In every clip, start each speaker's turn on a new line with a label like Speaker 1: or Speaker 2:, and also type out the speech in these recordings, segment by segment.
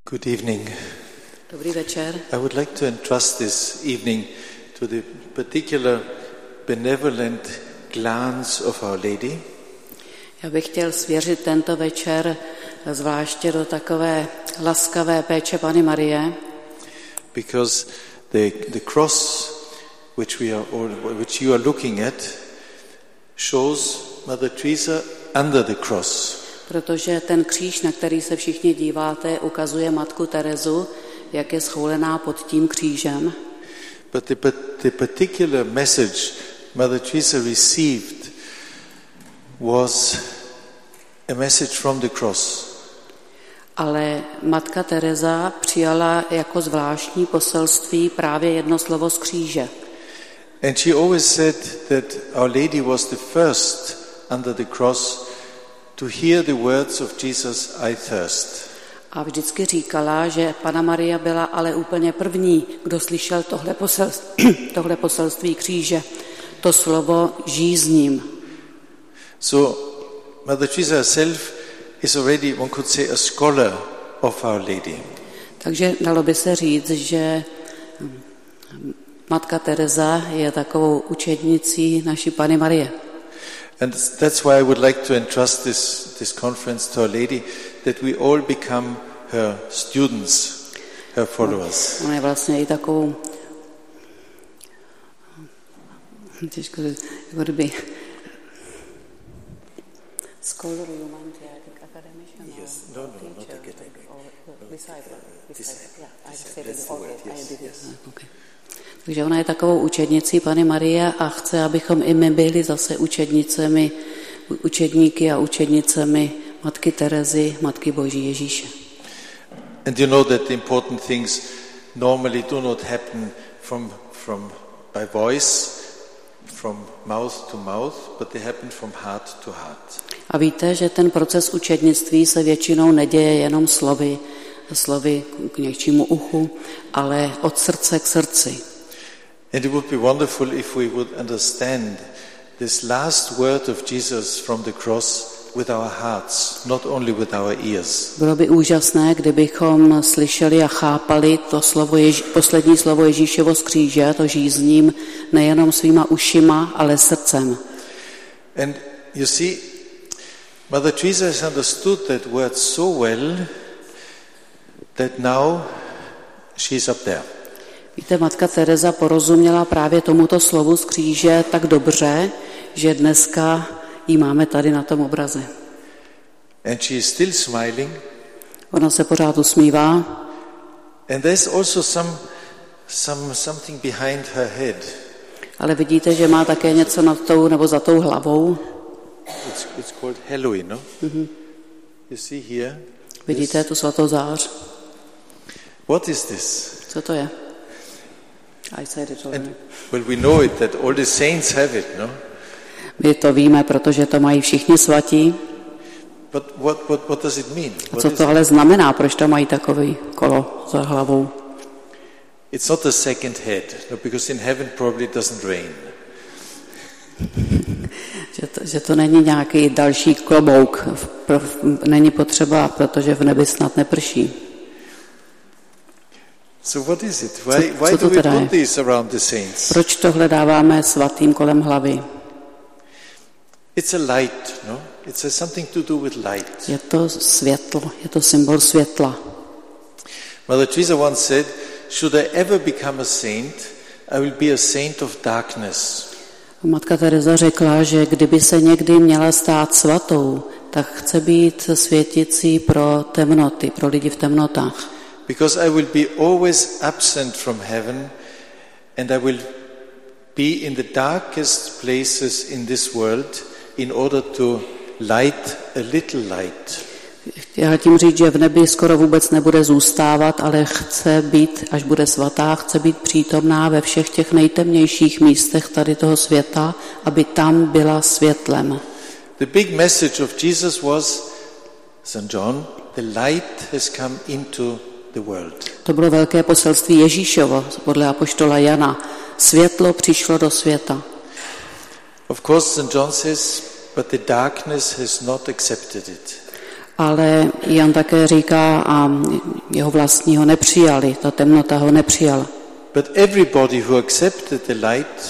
Speaker 1: Good evening.
Speaker 2: Dobrý večer.
Speaker 1: I would like to entrust this evening to the particular benevolent glance of Our Lady.
Speaker 2: Já bych chtěl svěřit tento večer zvláště do takové laskavé péče Panny Marie,
Speaker 1: Because the cross which you are looking at shows Mother Teresa under the cross.
Speaker 2: protože ten kříž, na který se všichni díváte, ukazuje Matku Terezu, jak je schoulená pod tím křížem.
Speaker 1: But the particular message Mother Teresa received was a message from the cross.
Speaker 2: Ale Matka Tereza přijala jako zvláštní poselství právě jedno slovo z kříže.
Speaker 1: And she always said that Our Lady was the first under the cross to hear the words of Jesus, I thirst.
Speaker 2: A vždycky říkala, že Panna Maria byla ale úplně první, kdo slyšel tohle poselství kříže, to slovo žízním.
Speaker 1: So Mother Teresa herself is already, one could say, a scholar of Our Lady.
Speaker 2: Takže dalo by se říct, že Matka Tereza je takovou učednicí naší Panny Marie.
Speaker 1: And that's why I would like to entrust this conference to Our Lady, that we all become her students, her followers.
Speaker 2: Ona je vlastně i takovou těžko říct, jako kdyby scholar, you meant, yeah, academician?
Speaker 1: Yes, no, not academic.
Speaker 2: Disciple. Yeah, I said
Speaker 1: That's
Speaker 2: it.
Speaker 1: the word,
Speaker 2: Okay,
Speaker 1: yes,
Speaker 2: I did it.
Speaker 1: yes.
Speaker 2: Okay. Takže ona je takovou učednicí Panny Marie a chce, abychom i my byli zase učedníky a učednicemi Matky Terezy, Matky Boží Ježíše.
Speaker 1: And you know that the important things normally do not happen by voice, from mouth to mouth, but they happen from heart to heart.
Speaker 2: A víte, že ten proces učednictví se většinou neděje jenom slovy k něčímu uchu, ale od srdce k srdci.
Speaker 1: And it would be wonderful if we would understand this last word of Jesus from the cross with our hearts, not only with our ears.
Speaker 2: Bylo by úžasné, kdybychom slyšeli a chápali to poslední slovo Ježíšovo z kříže, to žízním, nejenom svýma ušima, ale srdcem.
Speaker 1: And you see, Mother Teresa has understood that word so well that now she's up there.
Speaker 2: Víte, Matka Tereza porozuměla právě tomuto slovu z kříže tak dobře, že dneska ji máme tady na tom obraze.
Speaker 1: And she is still smiling.
Speaker 2: Ona se pořád usmívá.
Speaker 1: And there's also something behind her head.
Speaker 2: Ale vidíte, že má také něco nad tou nebo za tou hlavou.
Speaker 1: It's called Halloween, no? Mm-hmm. You see here?
Speaker 2: Vidíte tu svatou zář?
Speaker 1: What is this?
Speaker 2: Co to je? I said it already.
Speaker 1: Well, we know it, that all the saints have it, no?
Speaker 2: My to víme, protože to mají všichni svatí.
Speaker 1: But what does it mean?
Speaker 2: A co to ale znamená? Proč to mají takový kolo za hlavou?
Speaker 1: It's not a second head, no, because in heaven probably it doesn't rain.
Speaker 2: že to není nějaký další klobouk. Není potřeba, protože v nebi snad neprší.
Speaker 1: So what is it? Why do we put these around the saints?
Speaker 2: Proč tohle dáváme svatým kolem hlavy?
Speaker 1: It's a light, no? It's something to do with light.
Speaker 2: Je to světlo, je to symbol světla.
Speaker 1: Mother Teresa once said, should I ever become a saint, I will be a saint of darkness.
Speaker 2: Matka Teresa řekla, že kdyby se někdy měla stát svatou, tak chce být světicí pro temnoty, pro lidi v temnotách.
Speaker 1: Because I will be always absent from heaven and I will be in the darkest places in this world in order to light a little light.
Speaker 2: Chtěla tím říct, že v nebi skoro vůbec nebude zůstávat, ale chce být, až bude svatá, chce být přítomná ve všech těch nejtemnějších místech tady toho světa, aby tam byla světlem.
Speaker 1: The big message of Jesus was, St. John, the light has come into the world.
Speaker 2: To bylo velké poselství Ježíšovo podle apoštola Jana. Světlo přišlo do světa.
Speaker 1: Of course, St. John says, but the darkness has not accepted it.
Speaker 2: Ale Jan také říká, a jeho vlastní ho nepřijali, ta temnota ho nepřijala.
Speaker 1: But everybody who accepted the light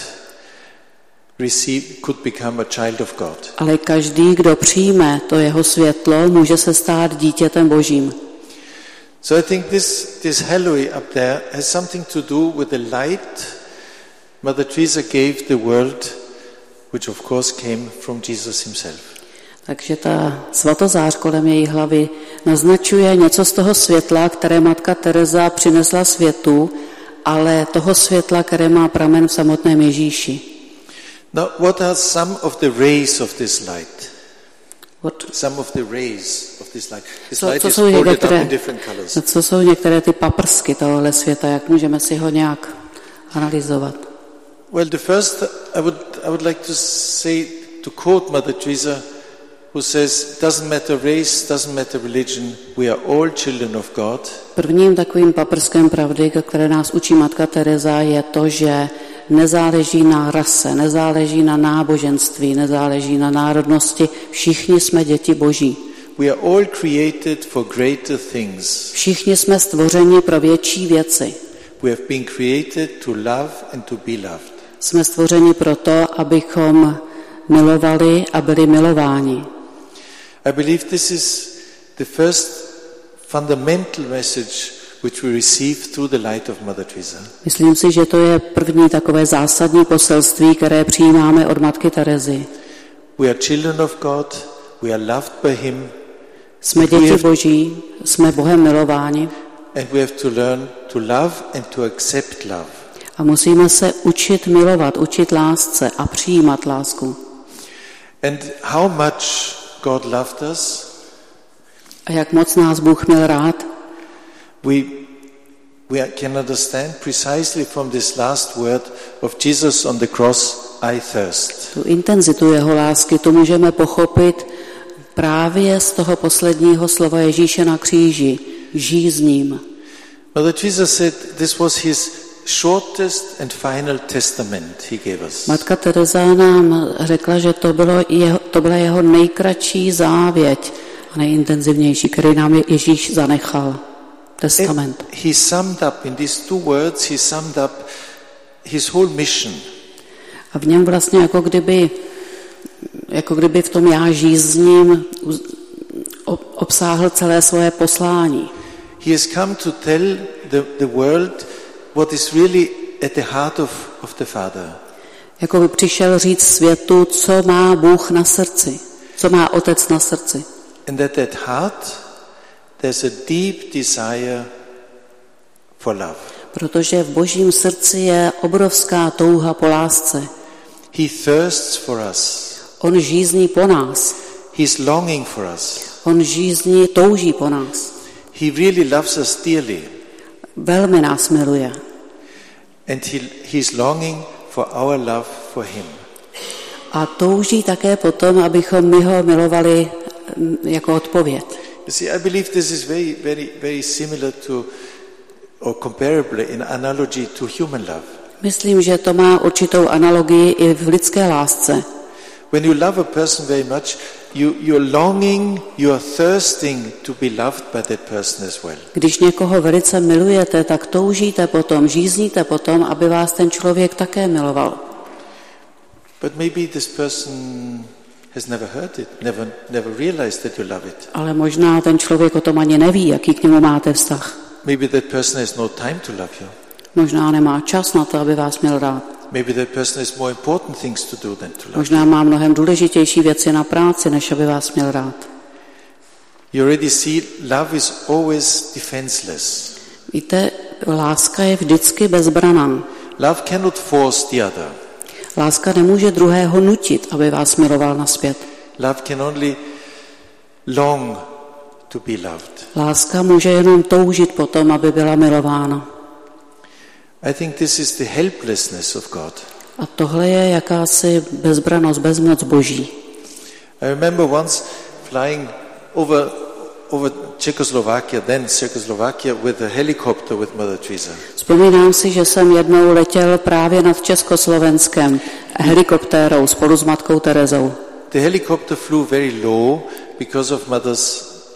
Speaker 1: could become a child of God.
Speaker 2: Ale každý, kdo přijme to jeho světlo, může se stát dítětem Božím.
Speaker 1: So I think this halloween up there has something to do with the light Mother Teresa gave the world, which of course came from Jesus himself.
Speaker 2: Takže ta svatozář kolem její hlavy naznačuje něco z toho světla, které matka Teresa přinesla světu, ale toho světla, které má pramen v samotném Ježíši.
Speaker 1: Now, what are some of the rays of this light? Some of the rays of this light. This light is folded up in different colors.
Speaker 2: Co jsou některé ty paprsky tohohle světa? Jak můžeme si ho nějak analyzovat?
Speaker 1: Well, the first I would like to say, to quote Mother Teresa, who says, doesn't matter race, doesn't matter religion, we are all children of God.
Speaker 2: Prvním takovým paprskem pravdy, které nás učí matka Teresa, je to, že nezáleží na rase, nezáleží na náboženství, nezáleží na národnosti. Všichni jsme děti Boží.
Speaker 1: We are all created for greater things.
Speaker 2: Všichni jsme stvořeni pro větší věci.
Speaker 1: We have been created to love and to be loved.
Speaker 2: Jsme stvořeni proto, abychom milovali a byli milováni.
Speaker 1: I believe this is the first fundamental message which we receive through the light of Mother Teresa.
Speaker 2: Myslím si, že to je první takové zásadní poselství, které přijímáme od matky Terezy.
Speaker 1: We are children of God, we are loved by him.
Speaker 2: Jsme děti Boží, jsme Bohem milováni.
Speaker 1: And we have to learn to love and to accept love.
Speaker 2: A musíme se učit milovat, učit lásce a přijímat lásku.
Speaker 1: And how much God loved us?
Speaker 2: A jak moc nás Bůh měl rád?
Speaker 1: We can understand precisely from this last word of Jesus on the cross, I thirst.
Speaker 2: Tu intenzitu jeho lásky, to můžeme pochopit právě z toho posledního slova Ježíše na kříži. Žízním.
Speaker 1: Mother Teresa said this was his shortest and final testament he gave us.
Speaker 2: Matka Teresa nám řekla, že to byla jeho nejkratší závěť a nejintenzivnější, který nám Ježíš zanechal. Testament.
Speaker 1: He summed up in these two words, he summed up his whole mission.
Speaker 2: A v něm vlastně jako kdyby v tom já žízním obsáhl celé svoje poslání.
Speaker 1: He has come to tell the world what is really at the heart of the Father.
Speaker 2: Jako by přišel říct světu, co má Bůh na srdci, co má Otec na srdci.
Speaker 1: And at that heart there's a deep desire for love.
Speaker 2: Protože v Božím srdci je obrovská touha po lásce.
Speaker 1: He thirsts for us.
Speaker 2: On žízní po nás.
Speaker 1: He's longing for us.
Speaker 2: On touží po nás.
Speaker 1: He really loves us dearly.
Speaker 2: Velmi nás miluje.
Speaker 1: And he's longing for our love for him.
Speaker 2: A touží také potom, abychom my ho milovali jako odpověď.
Speaker 1: You see, I believe this is very, very, very similar to, or comparable in analogy to human love.
Speaker 2: Myslím, že to má určitou analogii i v lidské lásce.
Speaker 1: When you love a person very much, you're longing, you're thirsting to be loved by that person as well.
Speaker 2: Když někoho velice milujete, tak toužíte potom, žízníte potom, aby vás ten člověk také miloval.
Speaker 1: But maybe this person has never heard it, never realized that you love it.
Speaker 2: Ale možná ten člověk o tom ani neví, jaký k němu máte vztah.
Speaker 1: Maybe that person has no time to love you.
Speaker 2: Možná nemá čas na to, aby vás měl rád.
Speaker 1: Maybe that person has more important things to do than to love.
Speaker 2: Možná má mnohem důležitější věci na práci, než aby vás měl rád.
Speaker 1: You already see, love is always defenseless.
Speaker 2: Víte, láska je vždycky bezbraná.
Speaker 1: Love cannot force the other.
Speaker 2: Láska nemůže druhého nutit, aby vás miloval nazpět.
Speaker 1: Love can only long to be loved.
Speaker 2: Láska může jenom toužit potom, aby byla milována.
Speaker 1: I think this is the helplessness of God.
Speaker 2: A tohle je jakási bezbranost, bezmoc Boží.
Speaker 1: I remember once flying over Czechoslovakia, then Czechoslovakia, with a helicopter with Mother Teresa.
Speaker 2: Vzpomínám si, že jsem jednou letěl právě nad Československem helikoptérou spolu s matkou Terezou.
Speaker 1: The helicopter flew very low because of Mother's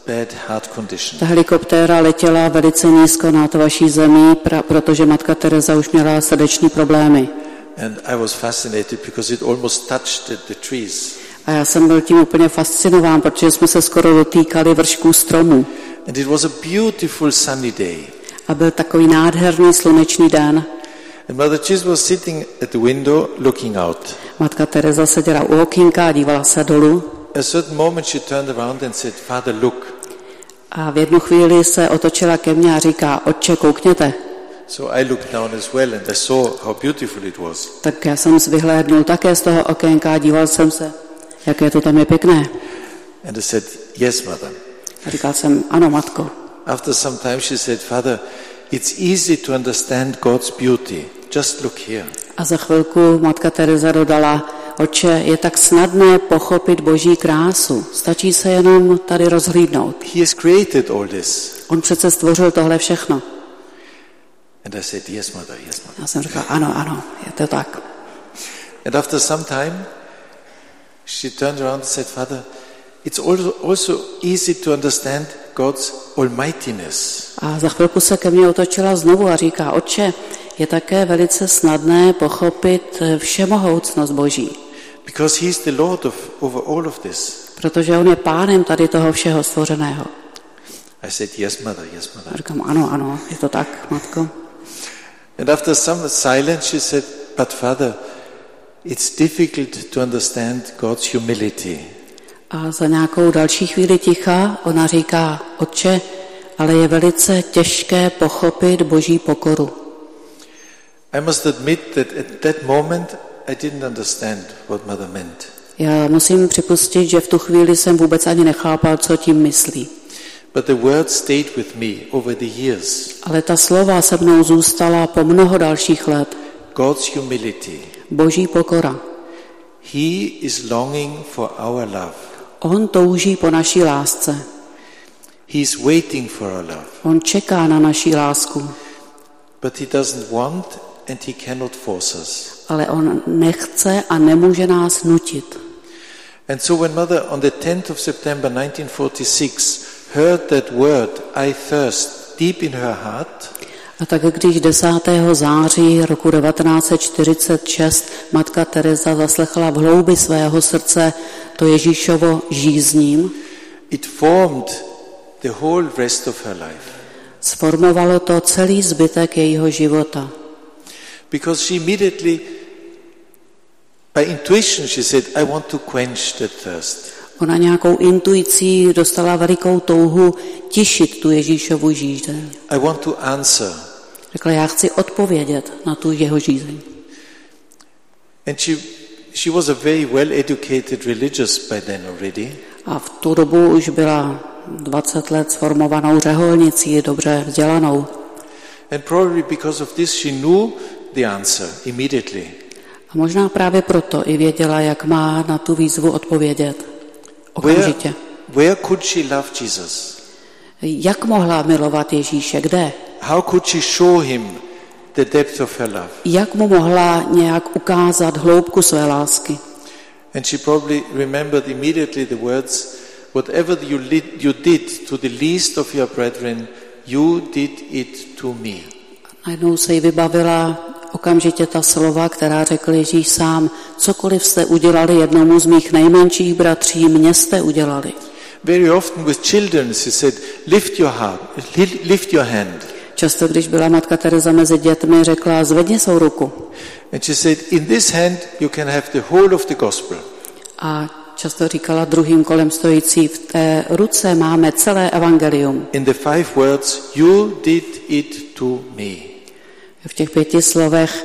Speaker 1: bad heart condition.
Speaker 2: Ta helikoptéra letěla velice nízko nad vaší zemí, protože matka Teresa už měla srdeční problémy.
Speaker 1: And I was fascinated because it almost touched the trees.
Speaker 2: A já jsem byl tím úplně fascinován, protože jsme se skoro dotýkali vršků stromů.
Speaker 1: And it was a beautiful sunny day.
Speaker 2: A byl takový nádherný slunečný den.
Speaker 1: And Mother Teresa was sitting at the window looking out.
Speaker 2: Matka Teresa seděla u okýnka a dívala se dolů.
Speaker 1: At a certain moment she turned around and said, Father, look.
Speaker 2: A v jednu chvíli se otočila ke mně a říká, Otče, koukněte.
Speaker 1: So I looked down as well and I saw how beautiful it was.
Speaker 2: Tak já jsem vyhlédnul také z toho okénka a díval jsem se, jaké to tam je pěkné.
Speaker 1: And I said, yes, Mother.
Speaker 2: A říkal jsem, ano, matko.
Speaker 1: After some time she said, Father, it's easy to understand God's beauty. Just look here.
Speaker 2: A za chvilku matka Teresa dodala, Otče, je tak snadné pochopit Boží krásu. Stačí se jenom tady rozhlídnout.
Speaker 1: He has created all this.
Speaker 2: On přece stvořil tohle všechno.
Speaker 1: And I said, yes, Mother, yes, Mother.
Speaker 2: Já jsem říkal, ano, je to tak.
Speaker 1: And after some time, she turned around and said, Father, it's also easy to understand God's almightiness.
Speaker 2: A za chvilku se ke mně otočila znovu a říká, Otče, je také velice snadné pochopit všemohoucnost Boží.
Speaker 1: Because he's the Lord over all of this.
Speaker 2: Protože on je pánem tady toho všeho stvořeného.
Speaker 1: I said, yes, Mother, yes, Mother.
Speaker 2: A říkám, ano, je to tak, matko.
Speaker 1: And after some silence, she said, but Father, it's difficult to understand God's humility.
Speaker 2: A za nějakou další chvíli ticha ona říká, Otče, ale je velice těžké pochopit Boží pokoru.
Speaker 1: I must admit that at that moment I didn't understand what Mother meant.
Speaker 2: Já musím připustit, že v tu chvíli jsem vůbec ani nechápal, co tím myslí.
Speaker 1: But the word stayed with me over the years.
Speaker 2: Ale ta slova se mnou zůstala po mnoho dalších let.
Speaker 1: God's humility.
Speaker 2: Boží pokora.
Speaker 1: He is longing for our love.
Speaker 2: On touží po naší lásce.
Speaker 1: He is waiting for our love.
Speaker 2: On čeká na naší lásku.
Speaker 1: But he doesn't want and he cannot force us.
Speaker 2: Ale on nechce a nemůže nás nutit.
Speaker 1: And so when Mother on the 10th of September 1946 heard that word, I thirst, deep in her heart,
Speaker 2: a tak když 10. září roku 1946 matka Teresa zaslechla v hloubi svého srdce to Ježíšovo žízním,
Speaker 1: it formed the whole rest of her life.
Speaker 2: Sformovalo to celý zbytek jejího života.
Speaker 1: Because she immediately, by intuition, she said, I want to quench that thirst.
Speaker 2: Ona nějakou intuicí dostala velikou touhu tišit tu Ježíšovu žízeň.
Speaker 1: I want to answer.
Speaker 2: Řekla, já chci odpovědět na tu jeho žízeň.
Speaker 1: And she was a very well-educated religious by then already.
Speaker 2: A v tu dobu už byla 20 let sformovanou řeholnicí, dobře vzdělanou.
Speaker 1: And probably because of this she knew the answer immediately.
Speaker 2: A možná právě proto i věděla, jak má na tu výzvu odpovědět. Okamžitě.
Speaker 1: Where could she love Jesus?
Speaker 2: Jak mohla milovat Ježíše? Kde?
Speaker 1: How could she show him the depth of her love?
Speaker 2: Jak mu mohla nějak ukázat hloubku své lásky?
Speaker 1: And she probably remembered immediately the words, whatever you did to the least of your brethren, you did it to me.
Speaker 2: Najednou se jí vybavila okamžitě ta slova, která řekl Ježíš sám, cokoliv jste udělali jednomu z mých nejmenších bratří, mě jste udělali.
Speaker 1: Very often with children, she said, lift your hand.
Speaker 2: Často, když byla matka Teresa mezi dětmi, řekla, zvedni svou ruku.
Speaker 1: And she said, in this hand you can have the whole of the gospel.
Speaker 2: A často říkala druhým kolem stojící, v té ruce máme celé evangelium.
Speaker 1: In the 5 words, you did it to me.
Speaker 2: V těch 5 slovech,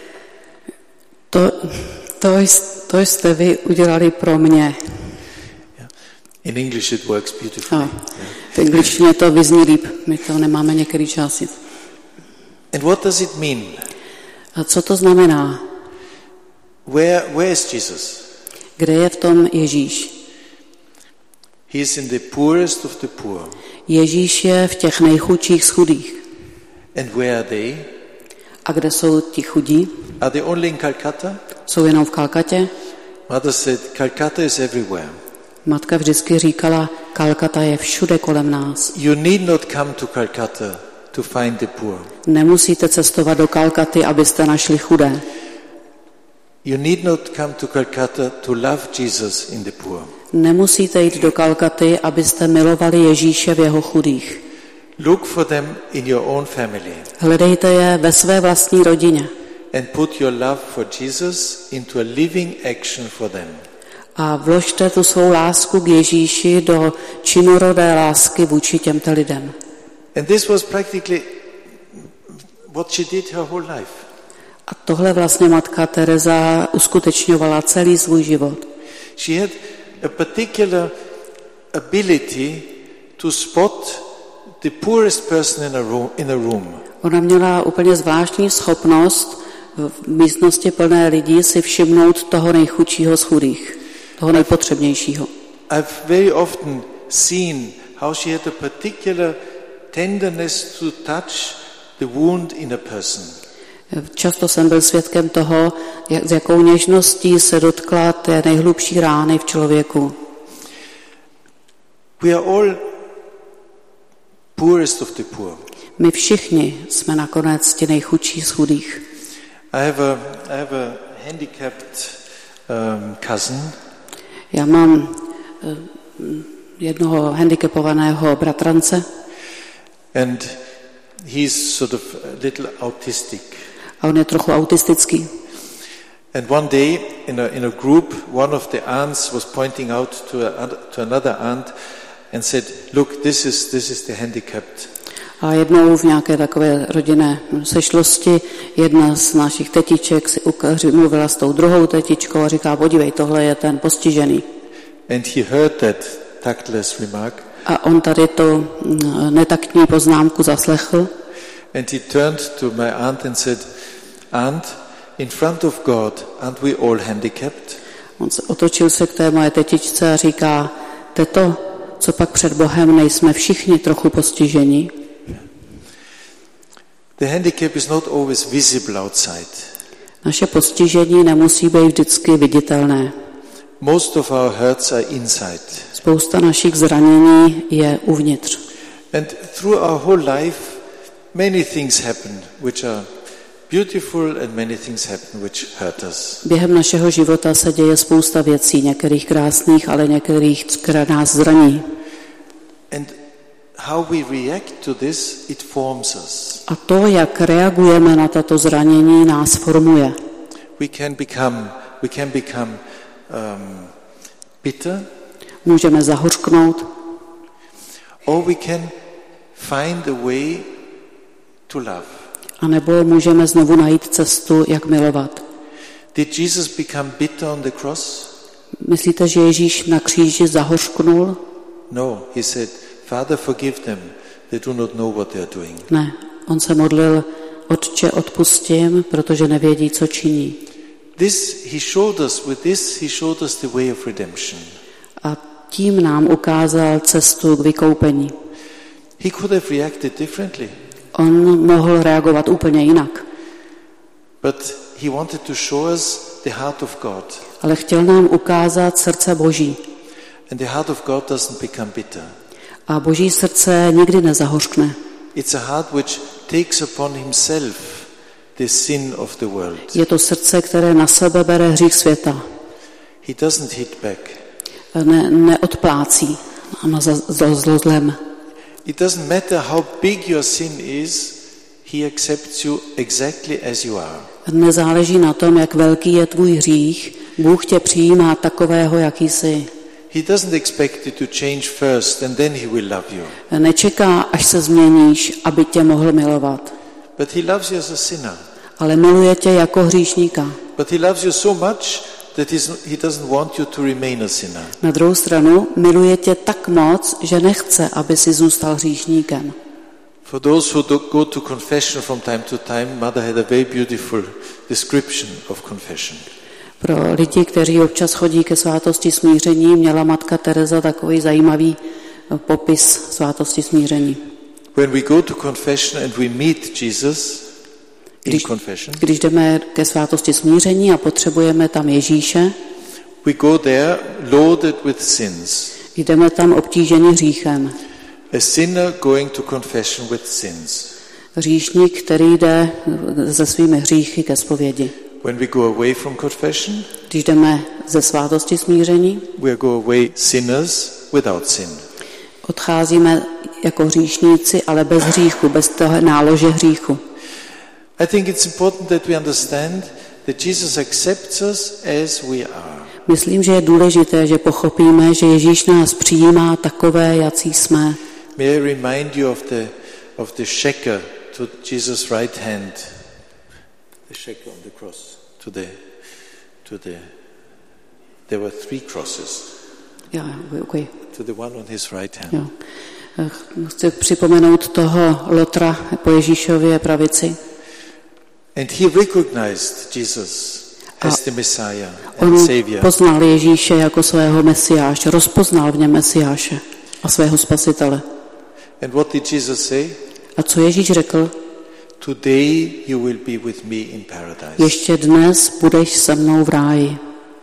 Speaker 2: to jste vy udělali pro mě.
Speaker 1: In English it works beautifully.
Speaker 2: V angličtině to vyzní líp, my to nemáme některý čas.
Speaker 1: And what does it mean?
Speaker 2: A co to znamená?
Speaker 1: Where is Jesus?
Speaker 2: Kde je v tom Ježíš?
Speaker 1: He is in the poorest of the poor.
Speaker 2: Ježíš je v těch nejchudších z chudých.
Speaker 1: And where are they?
Speaker 2: A kde jsou ti chudí?
Speaker 1: Are they only in Calcutta?
Speaker 2: Jsou jenom v Kalkatě?
Speaker 1: Mother said, Calcutta is everywhere.
Speaker 2: Matka vždycky říkala, Kalkata je všude kolem nás.
Speaker 1: You need not come to Calcutta to find the poor.
Speaker 2: Nemusíte cestovat do Kalkaty, abyste našli chudé.
Speaker 1: You need not come to Calcutta to love Jesus in the poor.
Speaker 2: Nemusíte jít do Kalkaty, abyste milovali Ježíše v jeho chudých.
Speaker 1: Look for them in your own family.
Speaker 2: Hledejte je ve své vlastní rodině.
Speaker 1: And put your love for Jesus into a living action for them.
Speaker 2: A vložte tu svou lásku k Ježíši do činorodé lásky vůči těmto lidem.
Speaker 1: And this was practically what she did her whole life.
Speaker 2: A tohle vlastně matka Teresa uskutečňovala celý svůj život.
Speaker 1: She had a particular ability to spot the poorest person in a room.
Speaker 2: Ona měla úplně zvláštní schopnost v místnosti plné lidí si všimnout toho nejchudšího z chudých, toho nejpotřebnějšího.
Speaker 1: I've very often seen how she had a particular tenderness to touch the wound in a person.
Speaker 2: Často jsem byl svědkem toho, s jakou něžností se dotkla té nejhlubší rány v člověku.
Speaker 1: We are all poorest of the poor.
Speaker 2: My všichni jsme nakonec ti nejchudší z chudých.
Speaker 1: I have a handicapped cousin.
Speaker 2: Já mám jednoho handicapovaného bratrance.
Speaker 1: And he's sort of a little autistic.
Speaker 2: A on je trochu autistický.
Speaker 1: And one day in a group, one of the aunts was pointing out to another aunt and said, "Look, this is the handicapped."
Speaker 2: A jednou v nějaké takové rodinné sešlosti jedna z našich tetiček si mluvila s tou druhou tetičkou a říká, podívej, tohle je ten postižený.
Speaker 1: And he heard that tactless remark.
Speaker 2: A on tady to netaktní poznámku zaslechl.
Speaker 1: And he turned to my aunt and said, "Aunt, in front of God, aren't we all handicapped?"
Speaker 2: On se otočil se k té moje tetičce a říká, teto, co pak před Bohem, nejsme všichni trochu postiženi?
Speaker 1: The handicap is not always visible outside.
Speaker 2: Naše postižení nemusí být vždycky viditelné.
Speaker 1: Most of our hurts are inside.
Speaker 2: Spousta našich zranění je uvnitř.
Speaker 1: And through our whole life, many things happen which are beautiful and many things happen which hurt us.
Speaker 2: Během našeho života se děje spousta věcí, některých krásných, ale některých, které nás zraní.
Speaker 1: And how we react to this, it forms us.
Speaker 2: A to, jak reagujeme na tato zranění, nás formuje.
Speaker 1: We can become bitter.
Speaker 2: Můžeme zahořknout.
Speaker 1: Or we can find a way to love.
Speaker 2: A nebo můžeme znovu najít cestu, jak milovat.
Speaker 1: Did Jesus become bitter on the cross?
Speaker 2: Myslíte, že Ježíš na kříži zahořknul?
Speaker 1: No, he said, Father, forgive them. They do not know what they are doing.
Speaker 2: Ne, on se modlil, Otče, odpustím, protože nevědí, co činí.
Speaker 1: He showed us the way of redemption.
Speaker 2: A tím nám ukázal cestu k vykoupení.
Speaker 1: He could have reacted differently.
Speaker 2: On mohl reagovat úplně jinak.
Speaker 1: But he wanted to show us the heart of God.
Speaker 2: Ale chtěl nám ukázat srdce Boží.
Speaker 1: And the heart of God doesn't become bitter.
Speaker 2: A Boží srdce nikdy nezahořkne.
Speaker 1: It's a heart which takes upon himself the sin of the world.
Speaker 2: Je to srdce, které na sebe bere hřích světa.
Speaker 1: He doesn't hit back.
Speaker 2: Neodplácí za zlem.
Speaker 1: It doesn't matter how big your sin is, he accepts you exactly as you are.
Speaker 2: Nezáleží na tom, jak velký je tvůj hřích, Bůh tě přijímá takového, jaký jsi.
Speaker 1: He doesn't expect you to change first and then he will love you.
Speaker 2: Nečeká, až se změníš, aby tě mohl milovat.
Speaker 1: But he loves you as a sinner.
Speaker 2: Ale miluje tě jako hříšníka.
Speaker 1: But he loves you so much that he doesn't want you to remain a sinner.
Speaker 2: Na druhou stranu miluje tě tak moc, že nechce, aby si zůstal hříšníkem.
Speaker 1: For those who go to confession from time to time, Mother had a very beautiful description of confession.
Speaker 2: Pro lidi, kteří občas chodí ke svátosti smíření, měla matka Teresa takový zajímavý popis svátosti smíření.
Speaker 1: When we go to confession and we meet Jesus in confession,
Speaker 2: když jdeme ke svátosti smíření a potřebujeme tam Ježíše,
Speaker 1: We go there loaded with sins.
Speaker 2: Jdeme tam obtíženi hříchem.
Speaker 1: A sinner going to confession with sins.
Speaker 2: Hříšník, který jde se svými hříchy ke zpovědi.
Speaker 1: When we go away from confession,
Speaker 2: Když jdeme ze svátosti smíření,
Speaker 1: we go away sinners without sin.
Speaker 2: odcházíme jako hříšníci, ale bez hříchu, bez toho nálože hříchu.
Speaker 1: I think it's important that we understand that Jesus accepts us as we are.
Speaker 2: Myslím, že je důležité, že pochopíme, že Ježíš nás přijímá takové, jací jsme.
Speaker 1: May I remind you of the shaker to Jesus' right hand, the shaker on the cross, there were 3 crosses,
Speaker 2: Okay.
Speaker 1: to the one on his right hand.
Speaker 2: Jo. Chci připomenout toho lotra po Ježíšově pravici.
Speaker 1: And he recognized Jesus as the Messiah and
Speaker 2: On
Speaker 1: Savior.
Speaker 2: poznal Ježíše jako svého Mesiáše, rozpoznal v něm Mesiáše a svého spasitele.
Speaker 1: And what did Jesus say?
Speaker 2: A co Ježíš řekl?
Speaker 1: Today you will be with me in paradise.
Speaker 2: Ještě dnes budeš se mnou v ráji.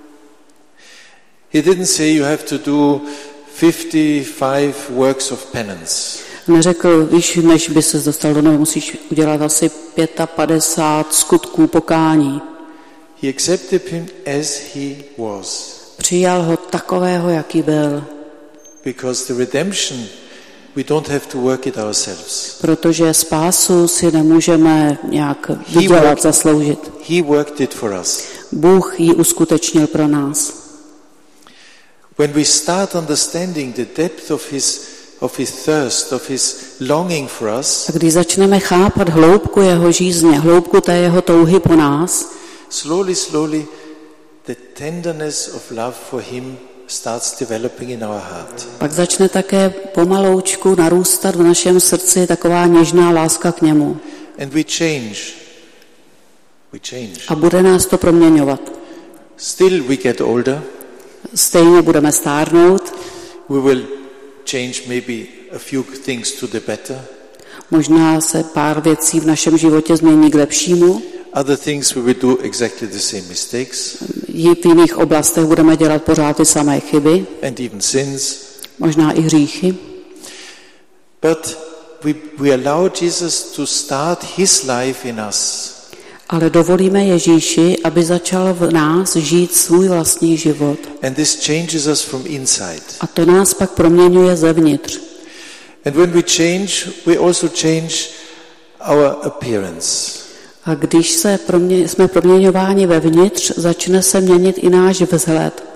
Speaker 1: He didn't say you have to do 55 works of penance.
Speaker 2: Neřekl, víš, než by se dostal do nebe, musíš udělat asi 55 skutků pokání.
Speaker 1: He accepted him as he was.
Speaker 2: Přijal ho takového, jaký byl.
Speaker 1: Because the redemption, we don't have to work it ourselves.
Speaker 2: Protože spásu si nemůžeme nějak vydělat, zasloužit.
Speaker 1: He worked it for us.
Speaker 2: Bůh ji uskutečnil pro nás.
Speaker 1: When we start understanding the depth of his thirst, of his longing for us,
Speaker 2: A když začneme chápat hloubku jeho žízně, hloubku té jeho touhy po nás,
Speaker 1: slowly, the tenderness of love for him starts developing in our heart.
Speaker 2: pak začne také pomaloučku narůstat v našem srdci taková něžná láska k němu.
Speaker 1: And we change.
Speaker 2: A bude nás to proměňovat.
Speaker 1: Still we get older.
Speaker 2: Stejně budeme stárnout.
Speaker 1: We will change maybe a few things to the better.
Speaker 2: Možná se pár věcí v našem životě změní k lepšímu.
Speaker 1: Other things we will do exactly the same mistakes.
Speaker 2: V jiných oblastech budeme dělat pořád ty samé chyby.
Speaker 1: And even sins.
Speaker 2: Možná i hříchy.
Speaker 1: But we allow Jesus to start his life in us.
Speaker 2: Ale dovolíme Ježíši, aby začal v nás žít svůj vlastní život.
Speaker 1: And this changes us from inside.
Speaker 2: A to nás pak proměňuje zevnitř.
Speaker 1: And when we change, we also change our appearance.
Speaker 2: A když jsme proměňováni vevnitř, začne se měnit i náš vzhled.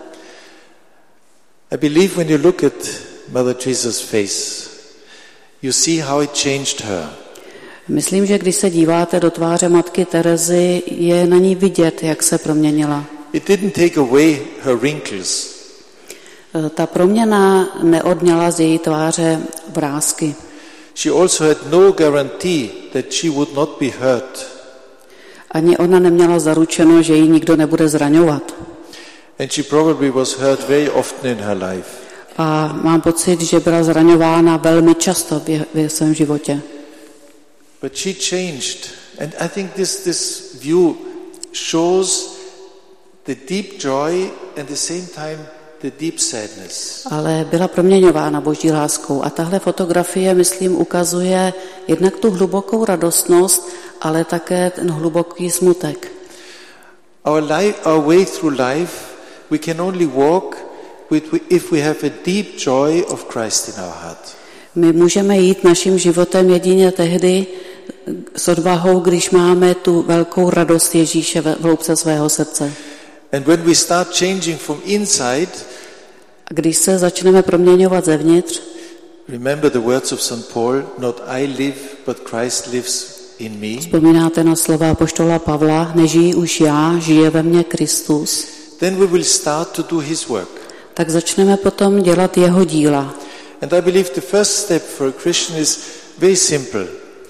Speaker 1: I believe when you look at Mother Teresa's face, you see how it changed her.
Speaker 2: Myslím, že když se díváte do tváře matky Terezy, je na ní vidět, jak se proměnila.
Speaker 1: It didn't take away her wrinkles.
Speaker 2: Ta proměna neodňala z její tváře vrásky.
Speaker 1: She also had no guarantee that she would not be hurt.
Speaker 2: Ani ona neměla zaručeno, že ji nikdo nebude zraňovat.
Speaker 1: And she probably was hurt very often in her life.
Speaker 2: A mám pocit, že byla zraňována velmi často v svém životě.
Speaker 1: But she changed. And I think this view shows the deep joy and at the same time the deep sadness.
Speaker 2: Ale byla proměňována Boží láskou. A tahle fotografie, myslím, ukazuje jednak tu hlubokou radostnost, ale také ten hluboký smutek.
Speaker 1: Our way through life, we can only walk if we have a deep joy of Christ in our heart.
Speaker 2: My můžeme jít naším životem jedině tehdy s odvahou, když máme tu velkou radost Ježíše v hloubce svého srdce.
Speaker 1: And when we start changing from inside,
Speaker 2: a když se začneme proměňovat zevnitř,
Speaker 1: remember the words of St. Paul, not I live, but Christ lives in me.
Speaker 2: Vzpomínáte na slova apoštola Pavla, nežijí už já, žije ve mně Kristus.
Speaker 1: Then we will start to do his work.
Speaker 2: Tak začneme potom dělat jeho díla.
Speaker 1: And I believe the first step for a Christian is very simple.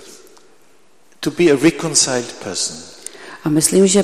Speaker 1: To be a reconciled person.
Speaker 2: A myslím, že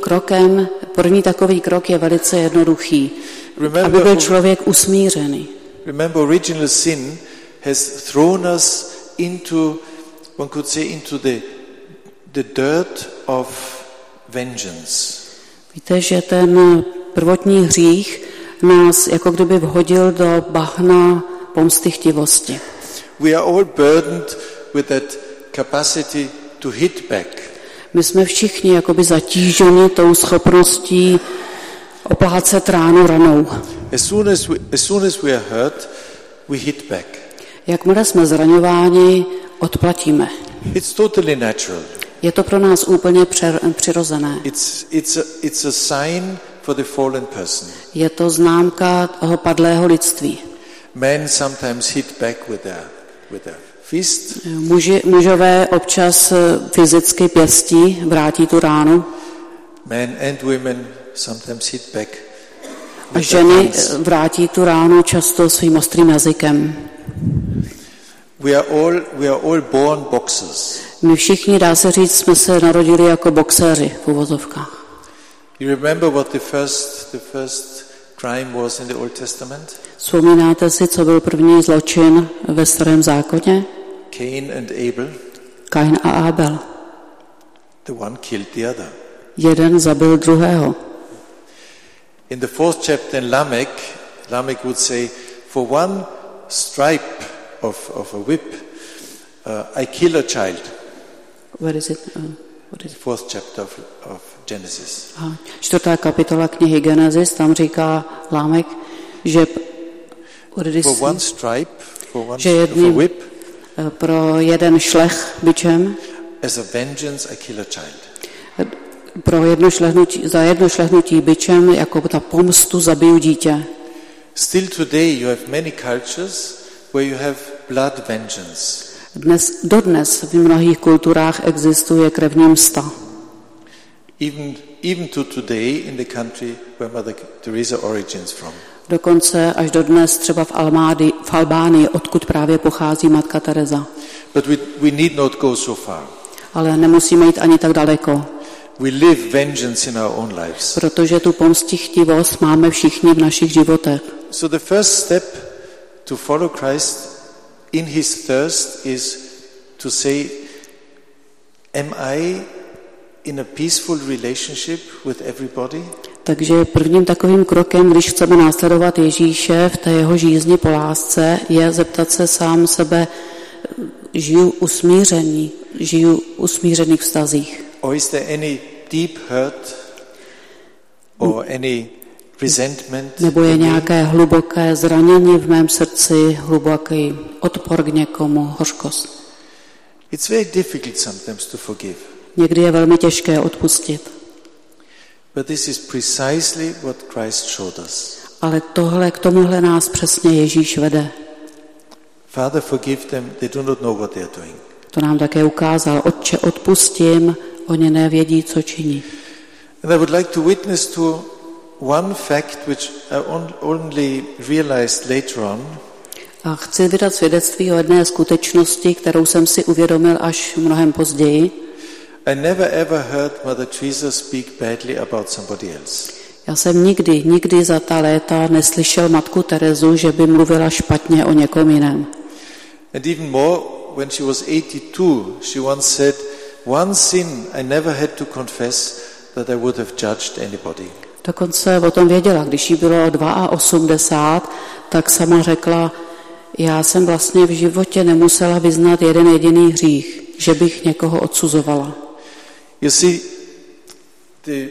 Speaker 2: první takový krok je velice jednoduchý. Aby byl člověk usmířený.
Speaker 1: Remember, original sin has thrown us into, one could say, into the dirt of vengeance.
Speaker 2: Víte, že ten prvotní hřích nás jako kdyby vhodil do bahna pomstychtivosti.
Speaker 1: We are all burdened with that capacity to hit back.
Speaker 2: My jsme všichni jakoby zatíženi tou schopností oplácet ránu ranou.
Speaker 1: As soon as we are hurt, we hit back.
Speaker 2: Jakmile jsme zraňováni, odplatíme.
Speaker 1: It's totally natural.
Speaker 2: Je to pro nás úplně přirozené.
Speaker 1: It's a sign for the fallen person.
Speaker 2: Je to známka toho padlého lidství.
Speaker 1: Men sometimes hit back with their fist.
Speaker 2: Mužové občas fyzicky pěstí, vrátí tu ránu.
Speaker 1: Men and women sometimes hit back.
Speaker 2: A ženy vrátí tu ránu často svým ostrým jazykem.
Speaker 1: We are all born boxers.
Speaker 2: My všichni, dá se říct, jsme se narodili jako boxéři v uvozovkách.
Speaker 1: You remember what the first crime was in the Old Testament?
Speaker 2: Vzpomínáte si, co byl první zločin ve Starém zákoně?
Speaker 1: Cain and Abel.
Speaker 2: Kain a Abel.
Speaker 1: The one killed the other.
Speaker 2: Jeden zabil druhého.
Speaker 1: In the 4th chapter in Lamech would say, for one stripe of a whip, I kill a child.
Speaker 2: Where is it? What is it?
Speaker 1: 4th chapter of Genesis.
Speaker 2: 4. kapitola knihy Genesis, tam říká Lámek, že
Speaker 1: For one stripe,
Speaker 2: že
Speaker 1: of a whip,
Speaker 2: pro jeden šlech bičem,
Speaker 1: as a vengeance I kill a child.
Speaker 2: Za jedno šlehnutí bičem, jako ta pomstu, zabiju dítě.
Speaker 1: Still today you have many cultures where you have blood vengeance.
Speaker 2: Dodnes v mnohých kulturách existuje krevní msta.
Speaker 1: Even to today in the country where Mother Teresa origins from.
Speaker 2: Dokonce až dodnes třeba v Albánii, odkud právě pochází Matka Teresa.
Speaker 1: But we need not go so far.
Speaker 2: Ale nemusíme jít ani tak daleko.
Speaker 1: We live vengeance in our own lives.
Speaker 2: Protože tu pomstichtivost máme všichni v našich životech.
Speaker 1: So the first step to follow Christ in his thirst is to say, am I in a peaceful relationship with everybody?
Speaker 2: Takže prvním takovým krokem, když chceme následovat Ježíše v té jeho žízni po lásce, je zeptat se sám sebe, žiju usmířených vztazích.
Speaker 1: Or is there any deep hurt or any resentment?
Speaker 2: Nebo je nějaké hluboké zranění v mém srdci, hluboký odpor k někomu, hořkost.
Speaker 1: It's very difficult sometimes to forgive.
Speaker 2: Někdy je velmi těžké odpustit.
Speaker 1: But this is precisely what Christ showed us.
Speaker 2: Ale k tomuhle nás přesně Ježíš vede.
Speaker 1: Father, forgive them, they do not know what they are doing.
Speaker 2: To nám také ukázal. Otče, odpustím, oni nevědí, co činí.
Speaker 1: And I would like to witness to one fact which I only realized later on.
Speaker 2: A chci vydat svědectví o jedné skutečnosti, kterou jsem si uvědomil až mnohem později.
Speaker 1: I never ever heard Mother Teresa speak badly about somebody else.
Speaker 2: Já jsem nikdy za ta léta neslyšel Matku Terezu, že by mluvila špatně o někom jiném.
Speaker 1: And even more, when she was 82, she once said, one sin I never had to confess that I would have judged anybody.
Speaker 2: Dokonce o tom věděla, když jí bylo 82, tak sama řekla, já jsem vlastně v životě nemusela vyznat jeden jediný hřích, že bych někoho odsuzovala.
Speaker 1: You see, the